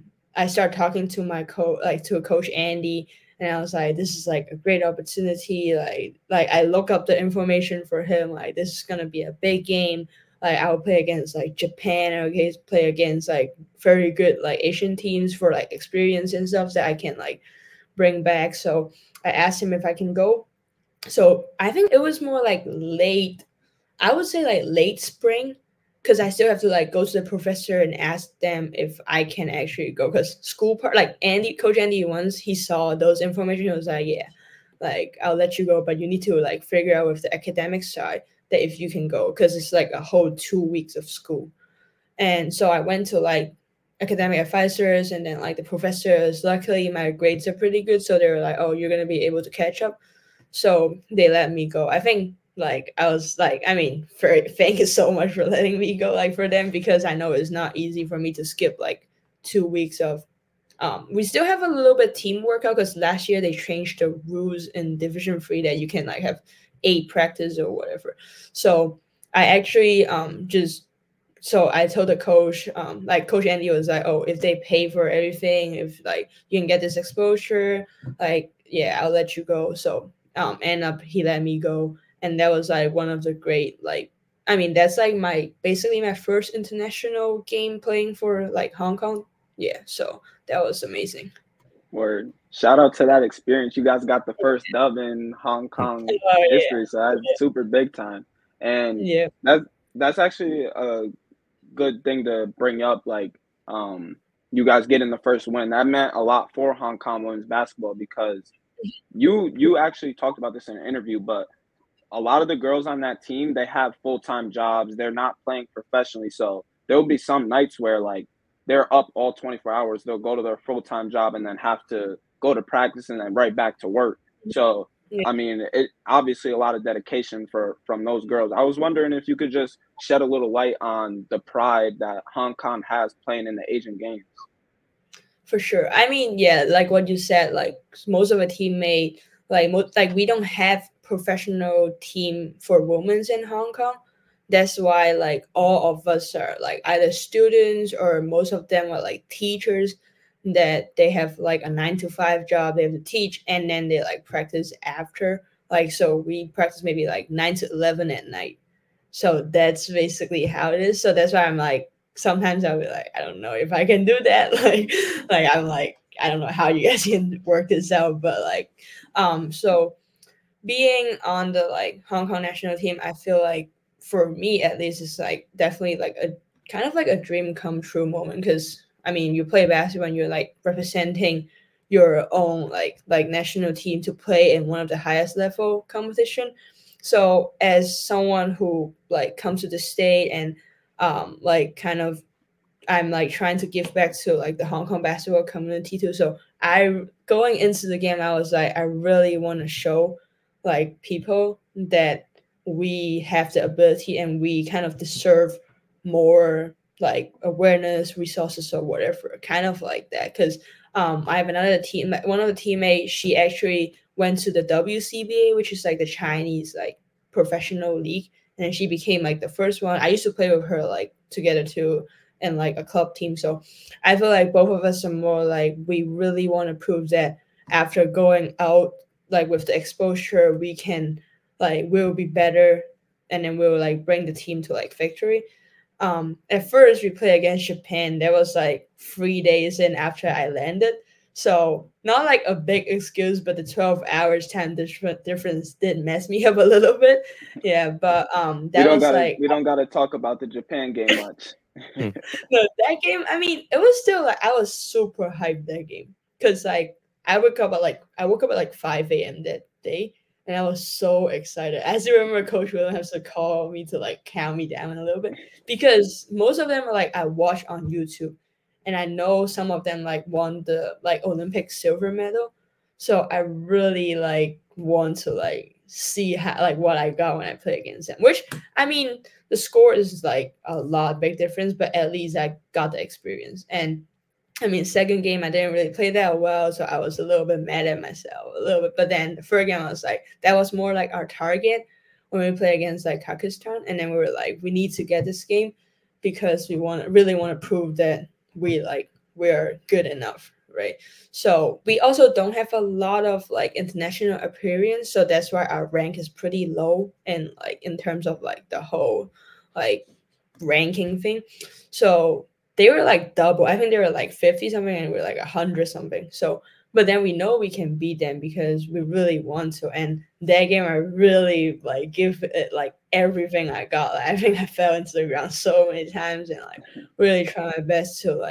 I started talking to my coach Andy, and I was like, this is like a great opportunity. Like I look up the information for him. Like this is gonna be a big game. Like I will play against like Japan, or play against like very good like Asian teams for like experience and stuff that I can like bring back. So I asked him if I can go. So I think it was more like late, I would say like late spring, because I still have to like go to the professor and ask them if I can actually go. Because school part, like Coach Andy, once he saw those information, he was like, yeah, like I'll let you go, but you need to like figure out with the academic side that if you can go, because it's like a whole 2 weeks of school. And so I went to like academic advisors and then like the professors. Luckily my grades are pretty good, so they were like, oh, you're gonna be able to catch up. So they let me go. I think like I was like, I mean, thank you so much for letting me go, like for them, because I know it's not easy for me to skip like 2 weeks of we still have a little bit team workout because last year they changed the rules in Division 3 that you can like have 8 practice or whatever. So I actually just so I told the coach, like Coach Andy was like, oh, if they pay for everything, if like you can get this exposure, like yeah, I'll let you go. So end up he let me go, and that was like one of the great like. I mean, that's like basically my first international game playing for like Hong Kong. Yeah, so that was amazing. Word. Shout out to that experience. You guys got the first dub in Hong Kong history, so that's super big time. And yeah, that's actually a good thing to bring up. Like, you guys getting the first win, that meant a lot for Hong Kong women's basketball, because you actually talked about this in an interview, but a lot of the girls on that team, they have full-time jobs. They're not playing professionally, so there will be some nights where like they're up all 24 hours. They'll go to their full-time job and then have to go to practice and then right back to work. So yeah. I mean, it obviously a lot of dedication from those girls. I was wondering if you could just shed a little light on the pride that Hong Kong has playing in the Asian Games. For sure. I mean, yeah, like what you said, like most of the teammate, like like we don't have professional team for women's in Hong Kong. That's why like all of us are like either students or most of them are like teachers that they have like a 9 to 5 job. They have to teach and then they like practice after. Like so we practice maybe like 9 to 11 at night. So that's basically how it is. So that's why I'm like sometimes I'll be like, I don't know if I can do that. Like I'm like, I don't know how you guys can work this out, but like, so being on the like Hong Kong national team, I feel like for me at least, it's like definitely like a kind of like a dream come true moment. Because I mean, you play basketball and you're like representing your own like national team to play in one of the highest level competition. So as someone who like comes to the state and like kind of I'm like trying to give back to like the Hong Kong basketball community too. So I going into the game, I was like, I really want to show like people that we have the ability and we kind of deserve more like awareness, resources, or whatever, kind of like that. Because I have another team, one of the teammates, she actually went to the WCBA, which is like the Chinese like professional league, and then she became like the first one. I used to play with her like together too, and like a club team. So I feel like both of us are more like we really want to prove that after going out like with the exposure, we can like we'll be better, and then we'll like bring the team to like victory. At first we played against Japan. That was like 3 days in after I landed. So not like a big excuse, but the 12 hours time difference did mess me up a little bit. Yeah, but that was like we don't gotta talk about the Japan game much. no, that game. I mean, it was still like I was super hyped that game because like I woke up at like 5 a.m. that day, and I was so excited. I still remember Coach William has to call me to like calm me down a little bit because most of them are like I watch on YouTube, and I know some of them like won the like Olympic silver medal, so I really like want to like see how like what I got when I play against them. Which I mean, the score is like a lot big difference, but at least I got the experience. And I mean, second game I didn't really play that well, so I was a little bit mad at myself a little bit. But then the third game I was like, that was more like our target when we play against like Kazakhstan, and then we were like, we need to get this game because we really want to prove that we're good enough, right? So we also don't have a lot of like international appearance, so that's why our rank is pretty low and like in terms of like the whole like ranking thing. So they were like double. I think they were like 50 something and we're like 100 something. So but then we know we can beat them because we really want to. And that game I really like give it like everything I got. Like, I think I fell into the ground so many times and like really try my best to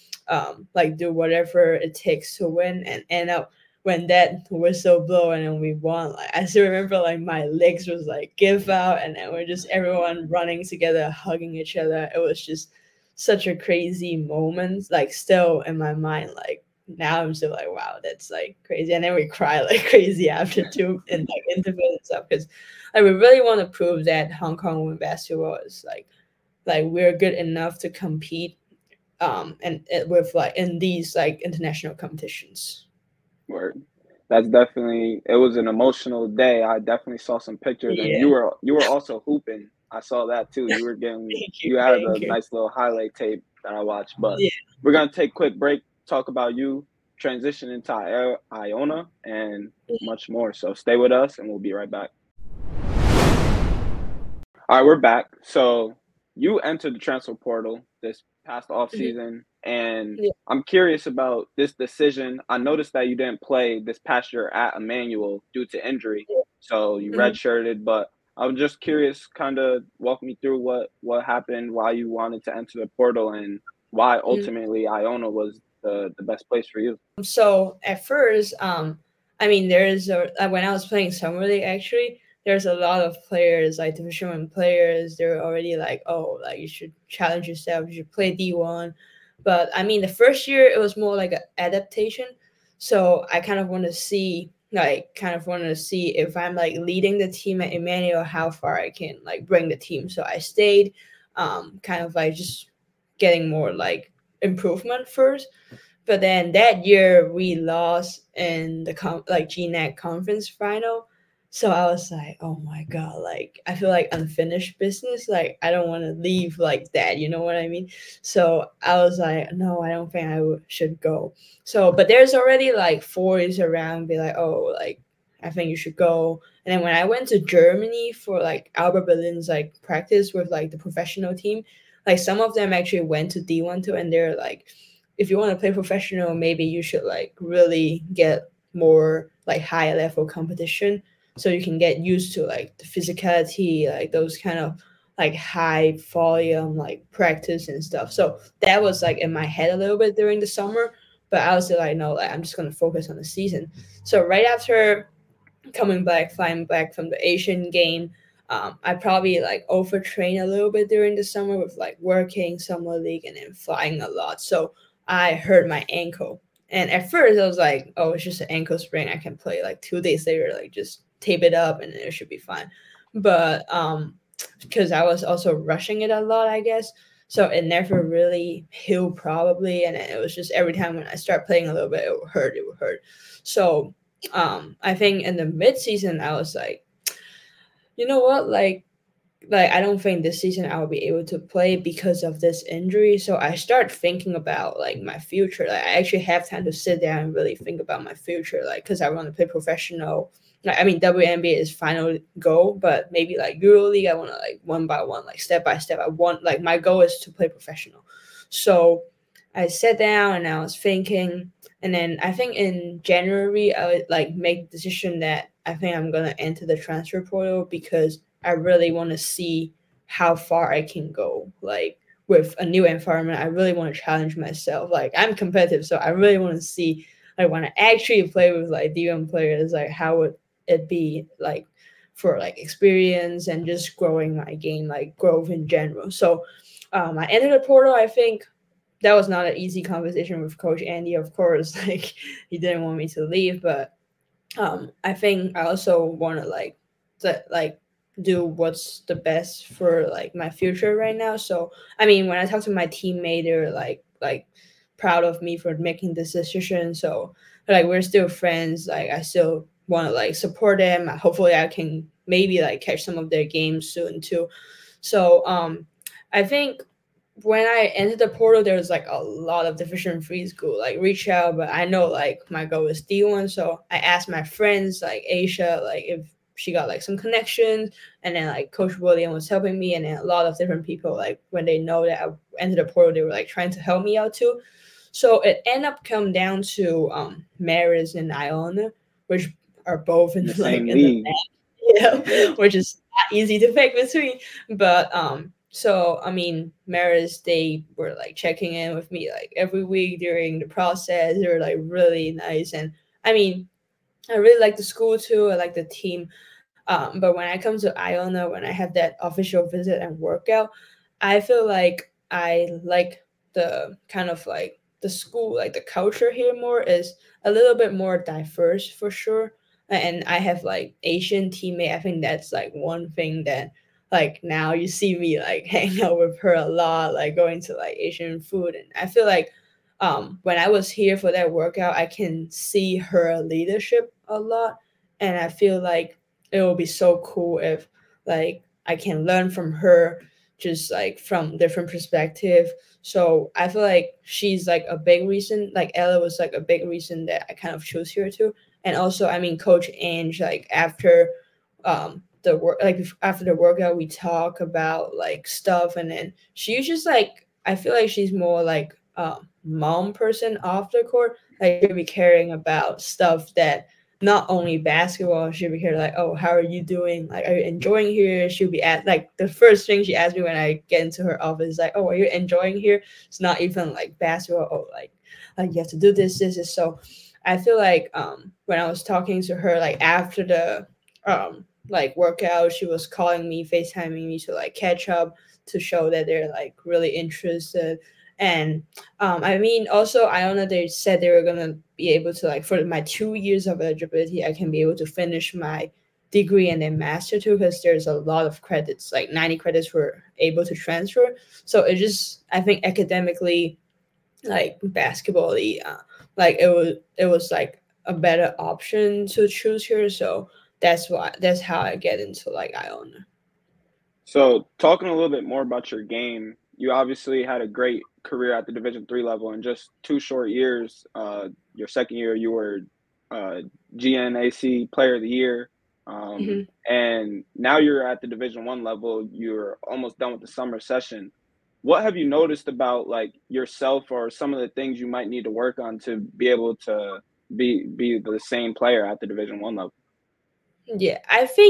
like do whatever it takes to win, and end up when that whistle blow and then we won. Like I still remember like my legs was like give out, and then we're just everyone running together, hugging each other. It was just such a crazy moment. Like still in my mind, like now I'm still like, wow, that's like crazy. And then we cry like crazy after too and like interviews and stuff because like we really want to prove that Hong Kong women basketball is like we're good enough to compete and with like in these like international competitions. Word. That's definitely, it was an emotional day. I definitely saw some pictures, and you were also hooping. I saw that too. You were getting you had a nice little highlight tape that I watched. But we're gonna take a quick break, talk about you, transition into Iona, and much more. So stay with us, and we'll be right back. All right, we're back. So you entered the transfer portal this past off season, and I'm curious about this decision. I noticed that you didn't play this past year at Emmanuel due to injury, so you redshirted. But I'm just curious, kind of walk me through what happened, why you wanted to enter the portal, and why ultimately Iona was the best place for you. So at first, I mean, when I was playing Summer League, actually, there's a lot of players, like Division 1 players, they're already like, oh, like you should challenge yourself, you should play D1. But I mean, the first year, it was more like an adaptation. So I kind of want to see if I'm like leading the team at Emmanuel, how far I can like bring the team. So I stayed, kind of like just getting more like improvement first. But then that year we lost in the GNAC conference final. So I was like, oh my God, like I feel like unfinished business. Like I don't want to leave like that. You know what I mean? So I was like, no, I don't think I should go. So, but there's already like 4s around be like, oh, like I think you should go. And then when I went to Germany for like Alba Berlin's like practice with like the professional team, like some of them actually went to D1 too. And they're like, if you want to play professional, maybe you should like really get more like high level competition so you can get used to like the physicality, like those kind of like high volume like practice and stuff. So that was like in my head a little bit during the summer, but I was still like, no, like I'm just gonna focus on the season. So right after flying back from the Asian game, I probably like overtrained a little bit during the summer with like working summer league and then flying a lot. So I hurt my ankle. And at first I was like, oh, it's just an ankle sprain. I can play. Like 2 days later, like just tape it up and it should be fine. But because I was also rushing it a lot, I guess. So it never really healed probably. And it was just every time when I start playing a little bit, it would hurt. So I think in the mid-season, I was like, you know what, like I don't think this season I will be able to play because of this injury. So I start thinking about like my future. Like I actually have time to sit down and really think about my future, like because I want to play professional like, I mean, WNBA is final goal, but maybe like EuroLeague, I want to like one by one, like step by step. I want like my goal is to play professional. So I sat down and I was thinking, and then I think in January I would like make the decision that I think I'm gonna enter the transfer portal because I really want to see how far I can go. Like with a new environment, I really want to challenge myself. Like I'm competitive, so I really want to see like when I actually play with like D1 players, like how would it be like for like experience and just growing my game, like growth in general. So I entered the portal. I think that was not an easy conversation with Coach Andy. Of course, like he didn't want me to leave, but I think I also want to like do what's the best for like my future right now. So I mean, when I talk to my teammate, they're like proud of me for making this decision. So like we're still friends. Like I still want to like support them. Hopefully, I can maybe like catch some of their games soon too. So I think when I entered the portal, there was like a lot of Division Three school like reach out, but I know like my goal is D1, so I asked my friends like Asia like if she got like some connections, and then like Coach William was helping me, and then a lot of different people like when they know that I entered the portal, they were like trying to help me out too. So it ended up come down to Maris and Iona, which are both in The like same in the league. yeah, which is not easy to pick between. But so I mean, Maris, they were like checking in with me like every week during the process. They were like really nice, and I mean, I really like the school too. I like the team. But when I come to Iona, when I have that official visit and workout, I feel like I like the kind of like the school, like the culture here more is a little bit more diverse for sure. And I have like Asian teammate. I think that's like one thing that like now you see me like hang out with her a lot, like going to like Asian food. And I feel like when I was here for that workout, I can see her leadership a lot. And I feel like it will be so cool if like I can learn from her just like from different perspective. So I feel like she's like a big reason, like Ella was like a big reason that I kind of chose her too. And also I mean Coach Ange, like after the work like after the workout we talk about like stuff, and then she's just like I feel like she's more like mom person off the court. Like she'll be caring about stuff that not only basketball, she'll be here like, oh, how are you doing? Like, are you enjoying here? She'll be at like the first thing she asks me when I get into her office, is like, oh, are you enjoying here? It's not even like basketball. Oh, like you have to do this. So I feel like when I was talking to her like after the like workout, she was calling me, FaceTiming me to like catch up to show that they're like really interested. And I mean, also, I don't know, they said they were going to be able to, like, for my 2 years of eligibility, I can be able to finish my degree and then master too, because there's a lot of credits, like 90 credits were able to transfer. So it just, I think academically, like basketball, like it was like a better option to choose here. So that's how I get into like Iona. So talking a little bit more about your game, you obviously had a great career at the Division III level in just 2 short years. Your second year, you were GNAC Player of the Year, and now you're at the Division I level. You're almost done with the summer session. What have you noticed about like yourself or some of the things you might need to work on to be able to be the same player at the Division I level? Yeah,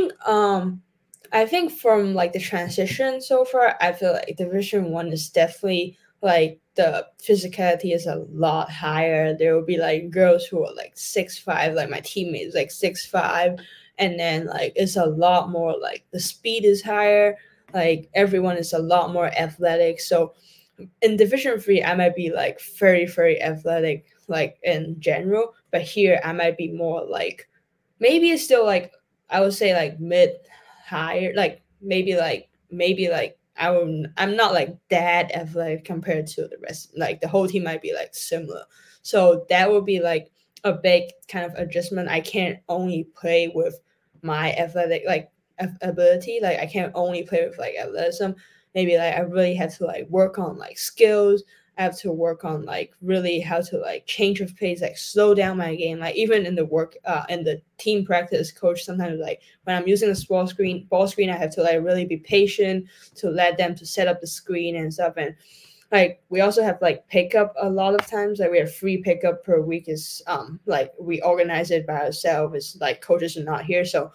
I think from like the transition so far, I feel like Division 1 is definitely like the physicality is a lot higher. There will be like girls who are like 6'5", like my teammates like 6'5", and then like it's a lot more like the speed is higher. Like everyone is a lot more athletic. So in Division 3, I might be like very, very athletic, like in general, but here I might be more like maybe it's still like I would say like mid higher, like maybe like I'm not like that athletic compared to the rest. Like the whole team might be like similar. So that would be like a big kind of adjustment. I can't only play with my athletic like ability. Like I can't only play with like athleticism. Maybe like I really have to like work on like skills. I have to work on like really how to like change of pace, like slow down my game. Like even in the work in the team practice, coach sometimes like when I'm using the ball screen, I have to like really be patient to let them to set up the screen and stuff. And like we also have like pickup a lot of times. Like we have free pickup per week is like we organize it by ourselves. It's like coaches are not here. So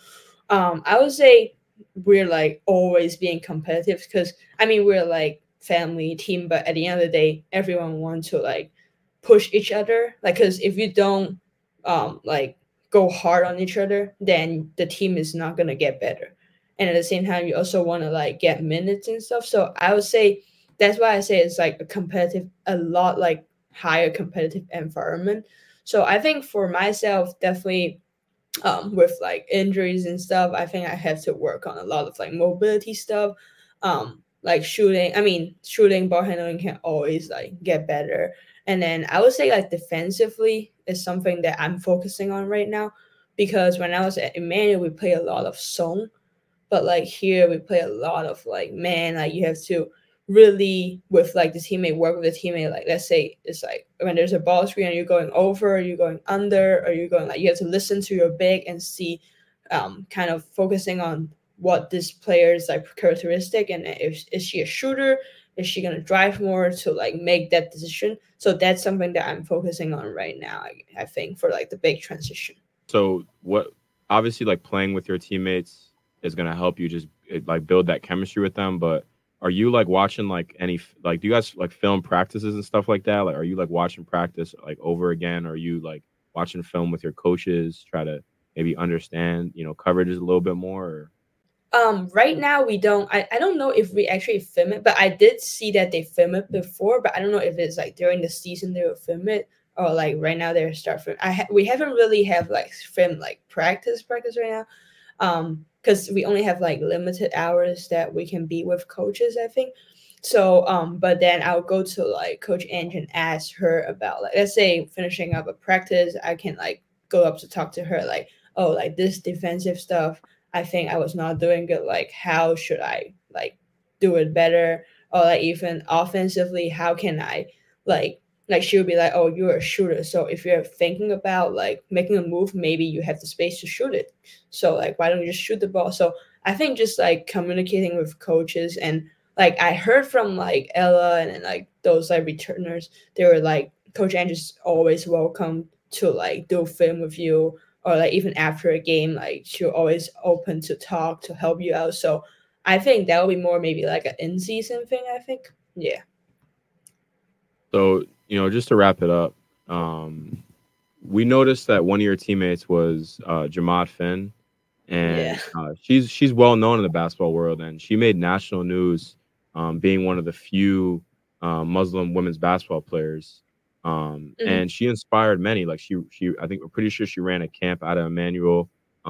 I would say we're like always being competitive because I mean we're like family team, but at the end of the day, everyone wants to like push each other. Like because if you don't like go hard on each other, then the team is not gonna get better. And at the same time, you also want to like get minutes and stuff. So I would say that's why I say it's like a lot like higher competitive environment. So I think for myself, definitely with like injuries and stuff, I think I have to work on a lot of like mobility stuff. Like shooting, I mean, shooting, ball handling can always like get better. And then I would say like defensively is something that I'm focusing on right now because when I was at Emmanuel, we play a lot of zone, but like here we play a lot of like man, like you have to really with like the teammate work with the teammate. Like let's say it's like when there's a ball screen and you're going over, or you're going under, or you're going like you have to listen to your big and see kind of focusing on what this player's like characteristic and if is she a shooter, is she gonna drive more to like make that decision. So that's something that I'm focusing on right now, I think for like the big transition. So what obviously like playing with your teammates is going to help you just like build that chemistry with them, but are you like watching like any like do you guys like film practices and stuff like that? Like are you like watching practice like over again? Or are you like watching film with your coaches, try to maybe understand, you know, coverages a little bit more? Or? Right now we don't. I don't know if we actually film it, but I did see that they film it before. But I don't know if it's like during the season they will film it or like right now they're start film. We haven't really have like film like practice right now. Because we only have like limited hours that we can be with coaches, I think. So, but then I'll go to like Coach Ange and ask her about like, let's say finishing up a practice, I can like go up to talk to her like, oh, like this defensive stuff, I think I was not doing good. Like, how should I like do it better? Or like even offensively, how can I like she would be like, oh, you're a shooter. So if you're thinking about like making a move, maybe you have the space to shoot it. So like, why don't you just shoot the ball? So I think just like communicating with coaches and like I heard from like Ella and like those like returners, they were like, Coach Ange is always welcome to like do film with you or like even after a game, like she'll always open to talk to help you out. So I think that will be more maybe like an in-season thing, I think. Yeah. So, you know, just to wrap it up, we noticed that one of your teammates was Jamad Finn, and she's well known in the basketball world, and she made national news being one of the few Muslim women's basketball players. And she inspired many. Like she I think we're pretty sure she ran a camp out of Emmanuel.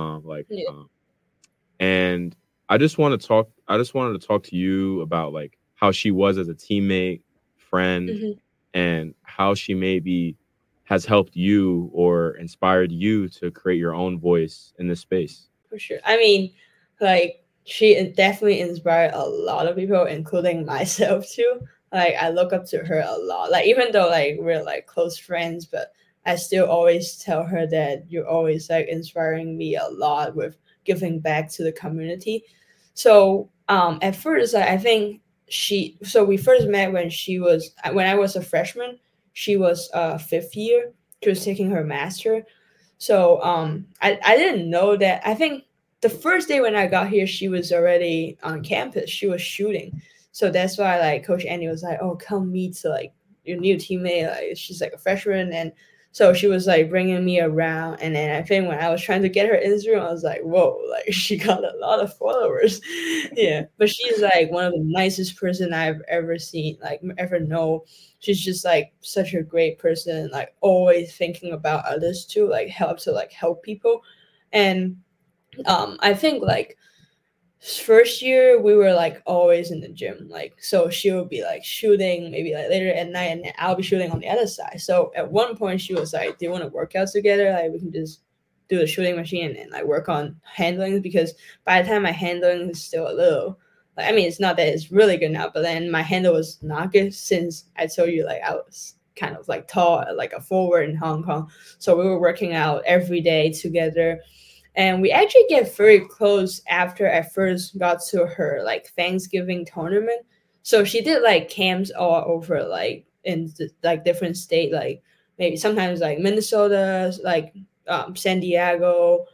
And I just wanted to talk to you about like how she was as a teammate, friend, and how she maybe has helped you or inspired you to create your own voice in this space. For sure. I mean, like she definitely inspired a lot of people, including myself too. Like I look up to her a lot. Like even though like we're like close friends, but I still always tell her that you're always like inspiring me a lot with giving back to the community. So at first I think we first met when I was a freshman. She was 5th year. She was taking her master. So I didn't know that. I think the first day when I got here, she was already on campus. She was shooting. So that's why like Coach Andy was like, oh, come meet to like your new teammate. Like she's like a freshman. And so she was like bringing me around. And then I think when I was trying to get her Instagram, I was like, whoa, like she got a lot of followers. Yeah. But she's like one of the nicest person I've ever seen, like ever know. She's just like such a great person, like always thinking about others too, like help people. And I think like first year we were like always in the gym, like so she would be like shooting maybe like later at night and I'll be shooting on the other side. So at one point she was like, do you want to work out together? Like we can just do the shooting machine and like work on handling, because by the time my handling is still a little Like, I mean, it's not that it's really good now, but then my handle was not good since I told you like I was kind of like tall, like a forward in Hong Kong. So we were working out every day together. And we actually get very close after I first got to her like Thanksgiving tournament. So she did like camps all over like in like different state, like maybe sometimes like Minnesota, like San Diego,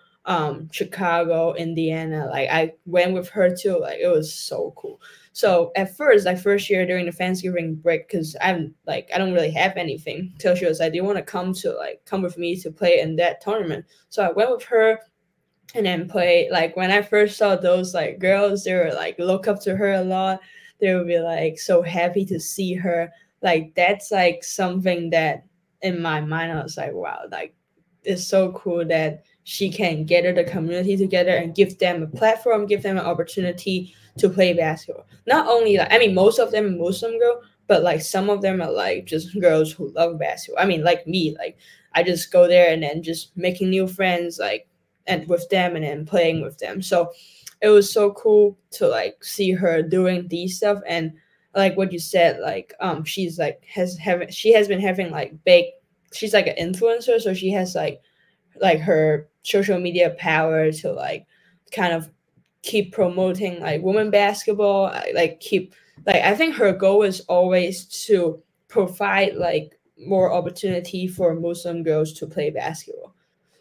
Chicago, Indiana. Like I went with her too. Like it was so cool. So at first, like first year during the Thanksgiving break, because I'm like I don't really have anything. So she was like, "Do you want to come with me to play in that tournament?" So I went with her and then play. Like when I first saw those like girls, they were like look up to her a lot. They would be like so happy to see her. Like that's like something that in my mind I was like, wow, like it's so cool that she can gather the community together and give them a platform, give them an opportunity to play basketball. Not only like I mean most of them are Muslim girl, but like some of them are like just girls who love basketball. I mean like me, like I just go there and then just making new friends, like and with them and then playing with them. So it was so cool to like see her doing these stuff and like what you said, like she's like she has been having like big she's like an influencer, so she has like her social media power to like kind of keep promoting like women basketball, like keep like I think her goal is always to provide like more opportunity for Muslim girls to play basketball.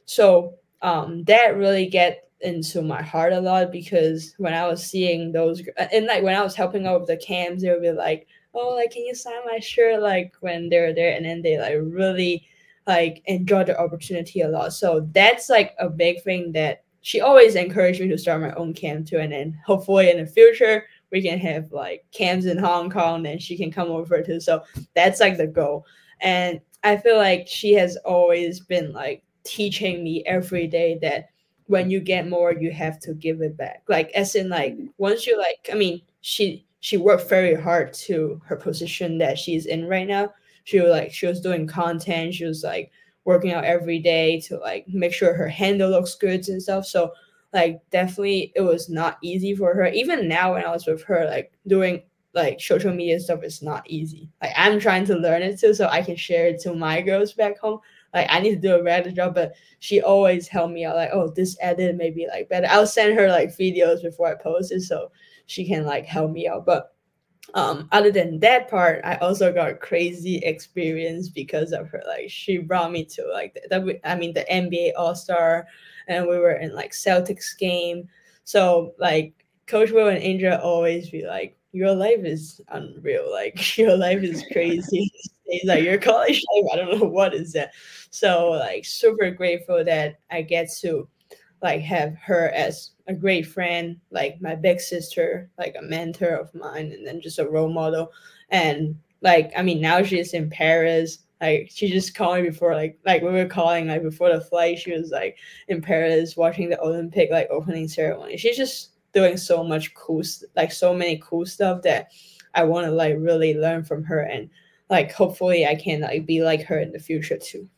So that really get into my heart a lot because when I was seeing those and like when I was helping out with the camps, they would be like, "Oh, like can you sign my shirt?" Like when they're there, and then they like really like enjoy the opportunity a lot. So that's like a big thing that she always encouraged me to start my own camp too, and then hopefully in the future we can have like camps in Hong Kong, and she can come over too. So that's like the goal, and I feel like she has always been like teaching me every day that when you get more you have to give it back, like as in like once you like I mean she worked very hard to her position that she's in right now. She was doing content, she was like working out every day to like make sure her handle looks good and stuff. So like definitely it was not easy for her. Even now when I was with her like doing like social media stuff is not easy. Like I'm trying to learn it too so I can share it to my girls back home. Like I need to do a better job, but she always helped me out. Like, oh, this edit may be like better. I'll send her like videos before I post it, so she can like help me out. But other than that part, I also got crazy experience because of her. Like she brought me to like the NBA All Star, and we were in like Celtics game. So like Coach Will and Angel always be like, "Your life is unreal. Like your life is crazy." He's like, "Your college life, I don't know what is that." So like super grateful that I get to like have her as a great friend, like my big sister, like a mentor of mine, and then just a role model. And like, I mean, now she's in Paris. Like she just called me before, like we were calling like before the flight. She was like in Paris watching the Olympic like opening ceremony. She's just doing so much cool, like so many cool stuff that I want to like really learn from her, and like hopefully I can like be like her in the future too.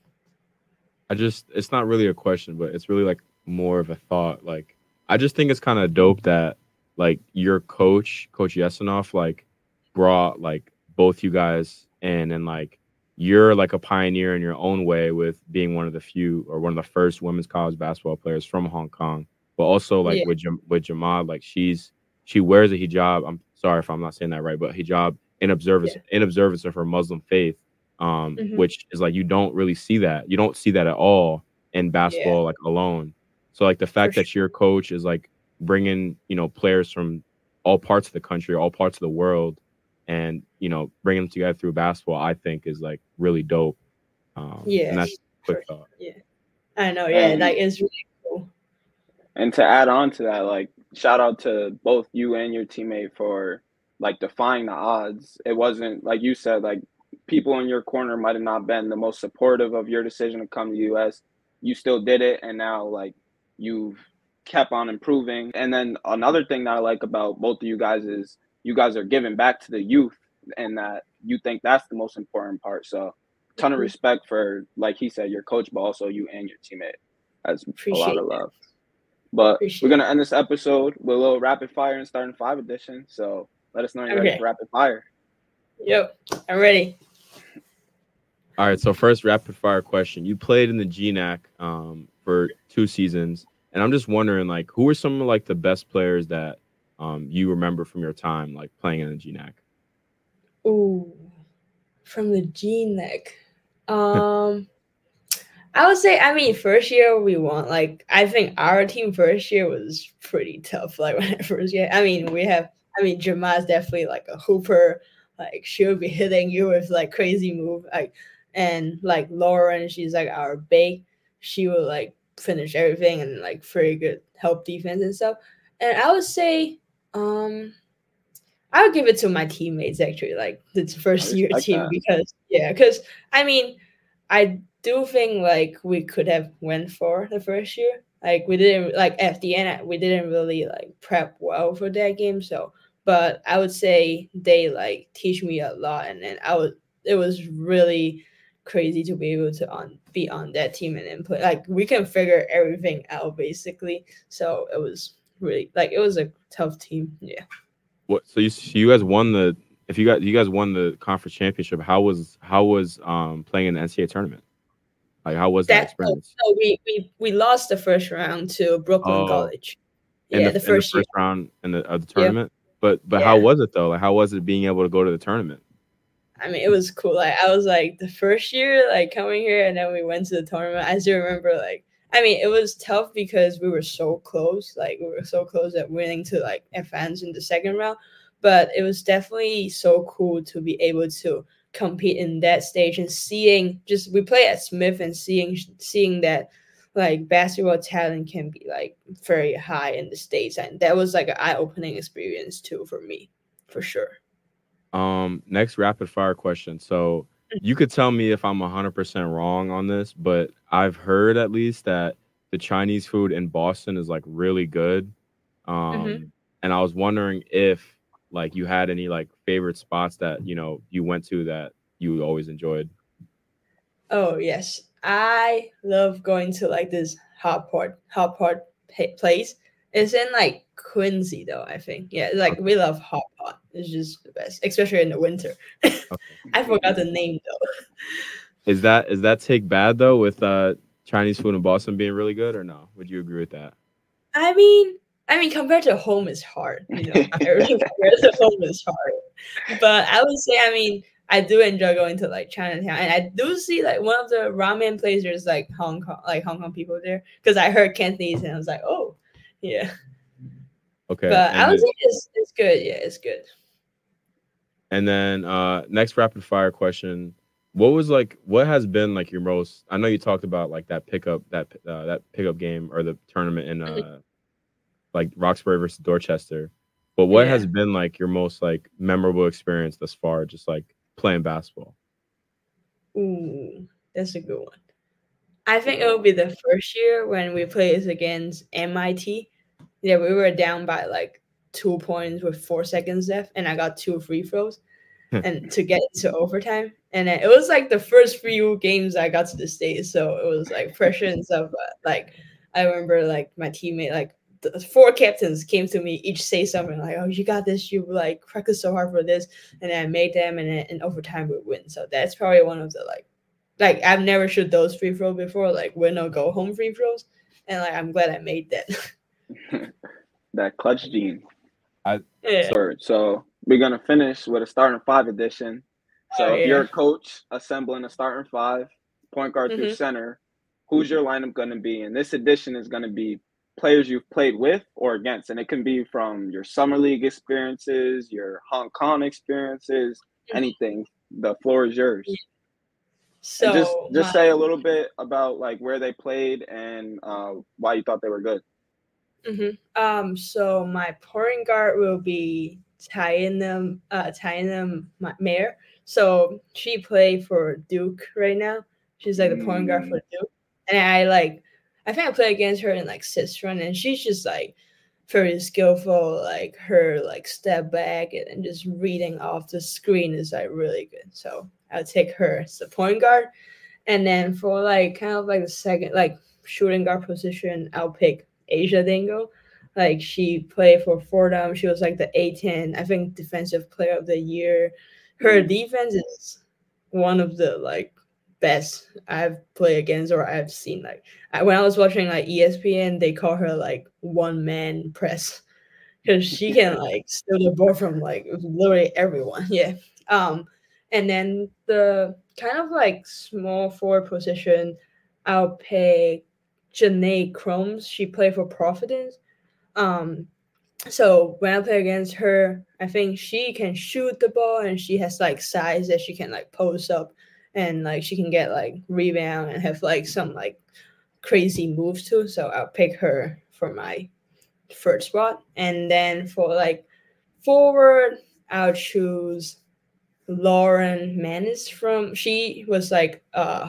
It's not really a question, but it's really like more of a thought. Like, I just think it's kind of dope that like your Coach Yesenov, like brought like both you guys in, and like you're like a pioneer in your own way with being one of the few or one of the first women's college basketball players from Hong Kong. But also like Yeah, with Jamad, like she wears a hijab. I'm sorry if I'm not saying that right, but hijab yeah, in observance of her Muslim faith, hmm, which is like you don't really see that. You don't see that at all in yeah, basketball, like alone. So like the for fact sure. that your coach is like bringing players from all parts of the country, all parts of the world, and bringing them together through basketball, I think is like really dope. And Yeah, that's a quick for thought. yeah. I know, yeah, And like it's really cool. and to add on to that, like shout out to both you and your teammate for like defying the odds. It wasn't like you said, like people in your corner might have not been the most supportive of your decision to come to the US. You still did it, and now like you've kept on improving. And then another thing that I like about both of you guys is you guys are giving back to the youth, and that you think that's the most important part. So ton of Mhm. respect for, like he said, your coach, but also you and your teammate. That's a lot Appreciate of that. love. But Appreciate we're gonna end this episode with a little rapid fire and starting 5 edition. So let us know when you're ready Okay. for rapid fire. Yep, I'm ready. All right, so first rapid fire question. You played in the GNAC for 2 seasons, and I'm just wondering, like, who are some of like the best players that you remember from your time like playing in the GNAC? Ooh, from the GNAC. I would say, I mean, first year we won. Like, I think our team first year was pretty tough. Like when I first year, I mean, Jama's definitely like a hooper. Like she'll be hitting you with like crazy move. Like, and like Lauren, she's like our big. She will like finish everything and like very good help defense and stuff. And I would say, I would give it to my teammates actually, like the first year respect team, that. because I mean, I do think like we could have went for the first year. Like we didn't like at the end we didn't really like prep well for that game. So, but I would say they like teach me a lot, and then it was really crazy to be able to be on that team and then play. Like we can figure everything out basically. So it was really like it was a tough team. Yeah. What? So you guys won the you guys won the conference championship. How was playing in the NCAA tournament? Like how was that experience? So we lost the first round to Brooklyn Oh, College. in Yeah, the the first year. first round of the Yeah. tournament. But how Yeah. was it though? Like how was it being able to go to the tournament? I mean, it was cool. Like I was like the first year, like coming here, and then we went to the tournament. I still remember, like, I mean, it was tough because we were so close. Like we were so close at winning to like advance in the second round. But it was definitely so cool to be able to compete in that stage and seeing just we play at Smith and seeing that like basketball talent can be like very high in the States, and that was like an eye-opening experience too for me, for sure. Next rapid fire question. So you could tell me if I'm 100% wrong on this, but I've heard at least that the Chinese food in Boston is like really good. Mm-hmm. And I was wondering if like you had any like favorite spots that, you went to that you always enjoyed. Oh yes, I love going to like this hot pot place. It's in like Quincy though. I think yeah, like Okay. we love hot pot. It's just the best, especially in the winter. Okay. I forgot the name though. Is that take bad though with Chinese food in Boston being really good or no? Would you agree with that? I mean, compared to home is hard. Everything compared to home is hard. But I would say, I mean, I do enjoy going to like Chinatown, and I do see like one of the ramen places like Hong Kong people there because I heard Cantonese and I was like, oh, yeah. Okay. But I would say it's good. Yeah, it's good. And then next rapid fire question. What has been like your most, I know you talked about like that pickup game or the tournament in like Roxbury versus Dorchester. But what has Yeah. been like your most like memorable experience thus far, just like playing basketball? Ooh, that's a good one. I think it will be the first year when we played against MIT. Yeah, we were down by like 2 points with 4 seconds left, and I got 2 free throws, and to get into overtime. And then it was like the first few games I got to the States, so it was like pressure and stuff. But like I remember, like my teammate, like the 4 captains came to me, each say something like, "Oh, you got this. You like practice so hard for this," and then I made them, and then in overtime we win. So that's probably one of the like I've never shoot those free throws before, like win or go home free throws, and like I'm glad I made that. That clutch gene. Yeah. So we're gonna finish with a starting 5 edition. So Oh, if you're yeah. a coach assembling a starting 5, point guard through Mhm. center, who's your lineup gonna be? And this edition is gonna be players you've played with or against, and it can be from your summer league experiences, your Hong Kong experiences, anything. The floor is yours. And just So just say a little bit about like where they played and why you thought they were good. So my point guard will be Tainam Mayer. So she played for Duke right now. She's like the point guard for Duke. And I think I played against her in like 6th round, and she's just like very skillful. Like her like step back and just reading off the screen is like really good. So I'll take her as the point guard. And then for like kind of like the second like shooting guard position, I'll pick Asia Dingo. Like she played for Fordham. She was like the A10, I think, defensive player of the year. Her defense is one of the like best I've played against or I've seen. Like when I was watching like ESPN, they call her like one man press because she can like steal the ball from like literally everyone. Yeah. And then the kind of like small forward position, I'll pick Janae Cromes. She played for Providence. So when I play against her, I think she can shoot the ball and she has like size that she can like post up and like she can get like rebound and have like some like crazy moves too. So I'll pick her for my third spot. And then for like forward, I'll choose Lauren Manis she was like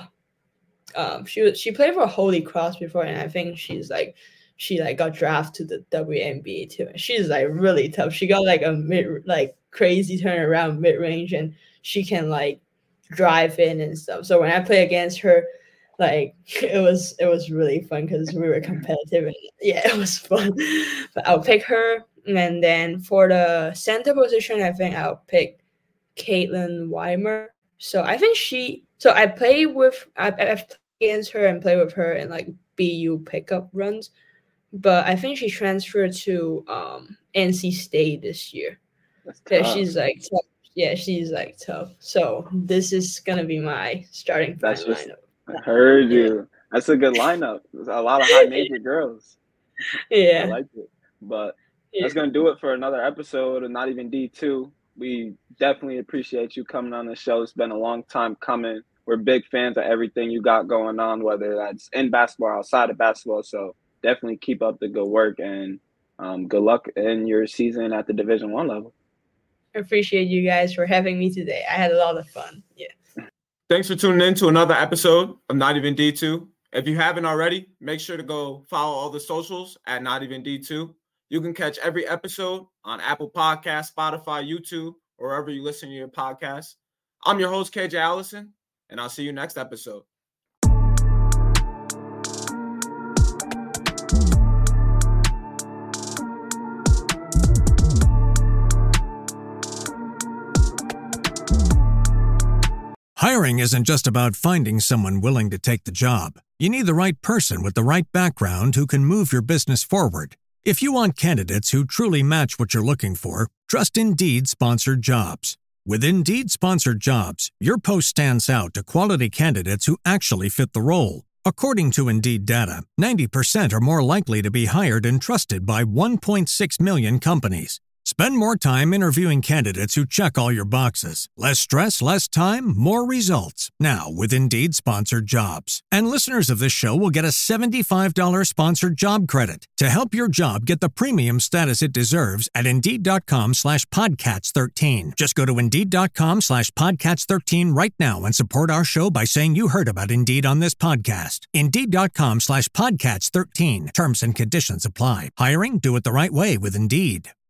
she played for Holy Cross before, and I think she got drafted to the WNBA too. She's like really tough. She got like a crazy turnaround mid range, and she can like drive in and stuff. So when I play against her, like it was really fun because we were competitive and yeah, it was fun. But I'll pick her, and then for the center position, I think I'll pick Caitlin Weimer. So I think I've played against her and play with her in like BU pickup runs, but I think she transferred to NC State this year. Yeah, she's like tough. Yeah, she's like tough. So this is gonna be my starting lineup. I heard you. That's a good lineup. There's a lot of high major girls. Yeah, I like it. But that's gonna do it for another episode of Not Even D2. We definitely appreciate you coming on the show. It's been a long time coming. We're big fans of everything you got going on, whether that's in basketball or outside of basketball. So definitely keep up the good work and good luck in your season at the Division I level. I appreciate you guys for having me today. I had a lot of fun. Yeah. Thanks for tuning in to another episode of Not Even D2. If you haven't already, make sure to go follow all the socials at Not Even D2. You can catch every episode on Apple Podcasts, Spotify, YouTube, or wherever you listen to your podcasts. I'm your host, KJ Allison, and I'll see you next episode. Hiring isn't just about finding someone willing to take the job. You need the right person with the right background who can move your business forward. If you want candidates who truly match what you're looking for, trust Indeed Sponsored Jobs. With Indeed Sponsored Jobs, your post stands out to quality candidates who actually fit the role. According to Indeed data, 90% are more likely to be hired and trusted by 1.6 million companies. Spend more time interviewing candidates who check all your boxes. Less stress, less time, more results. Now with Indeed Sponsored Jobs. And listeners of this show will get a $75 sponsored job credit to help your job get the premium status it deserves at Indeed.com/Podcats13. Just go to Indeed.com/Podcats13 right now and support our show by saying you heard about Indeed on this podcast. Indeed.com/Podcats13. Terms and conditions apply. Hiring? Do it the right way with Indeed.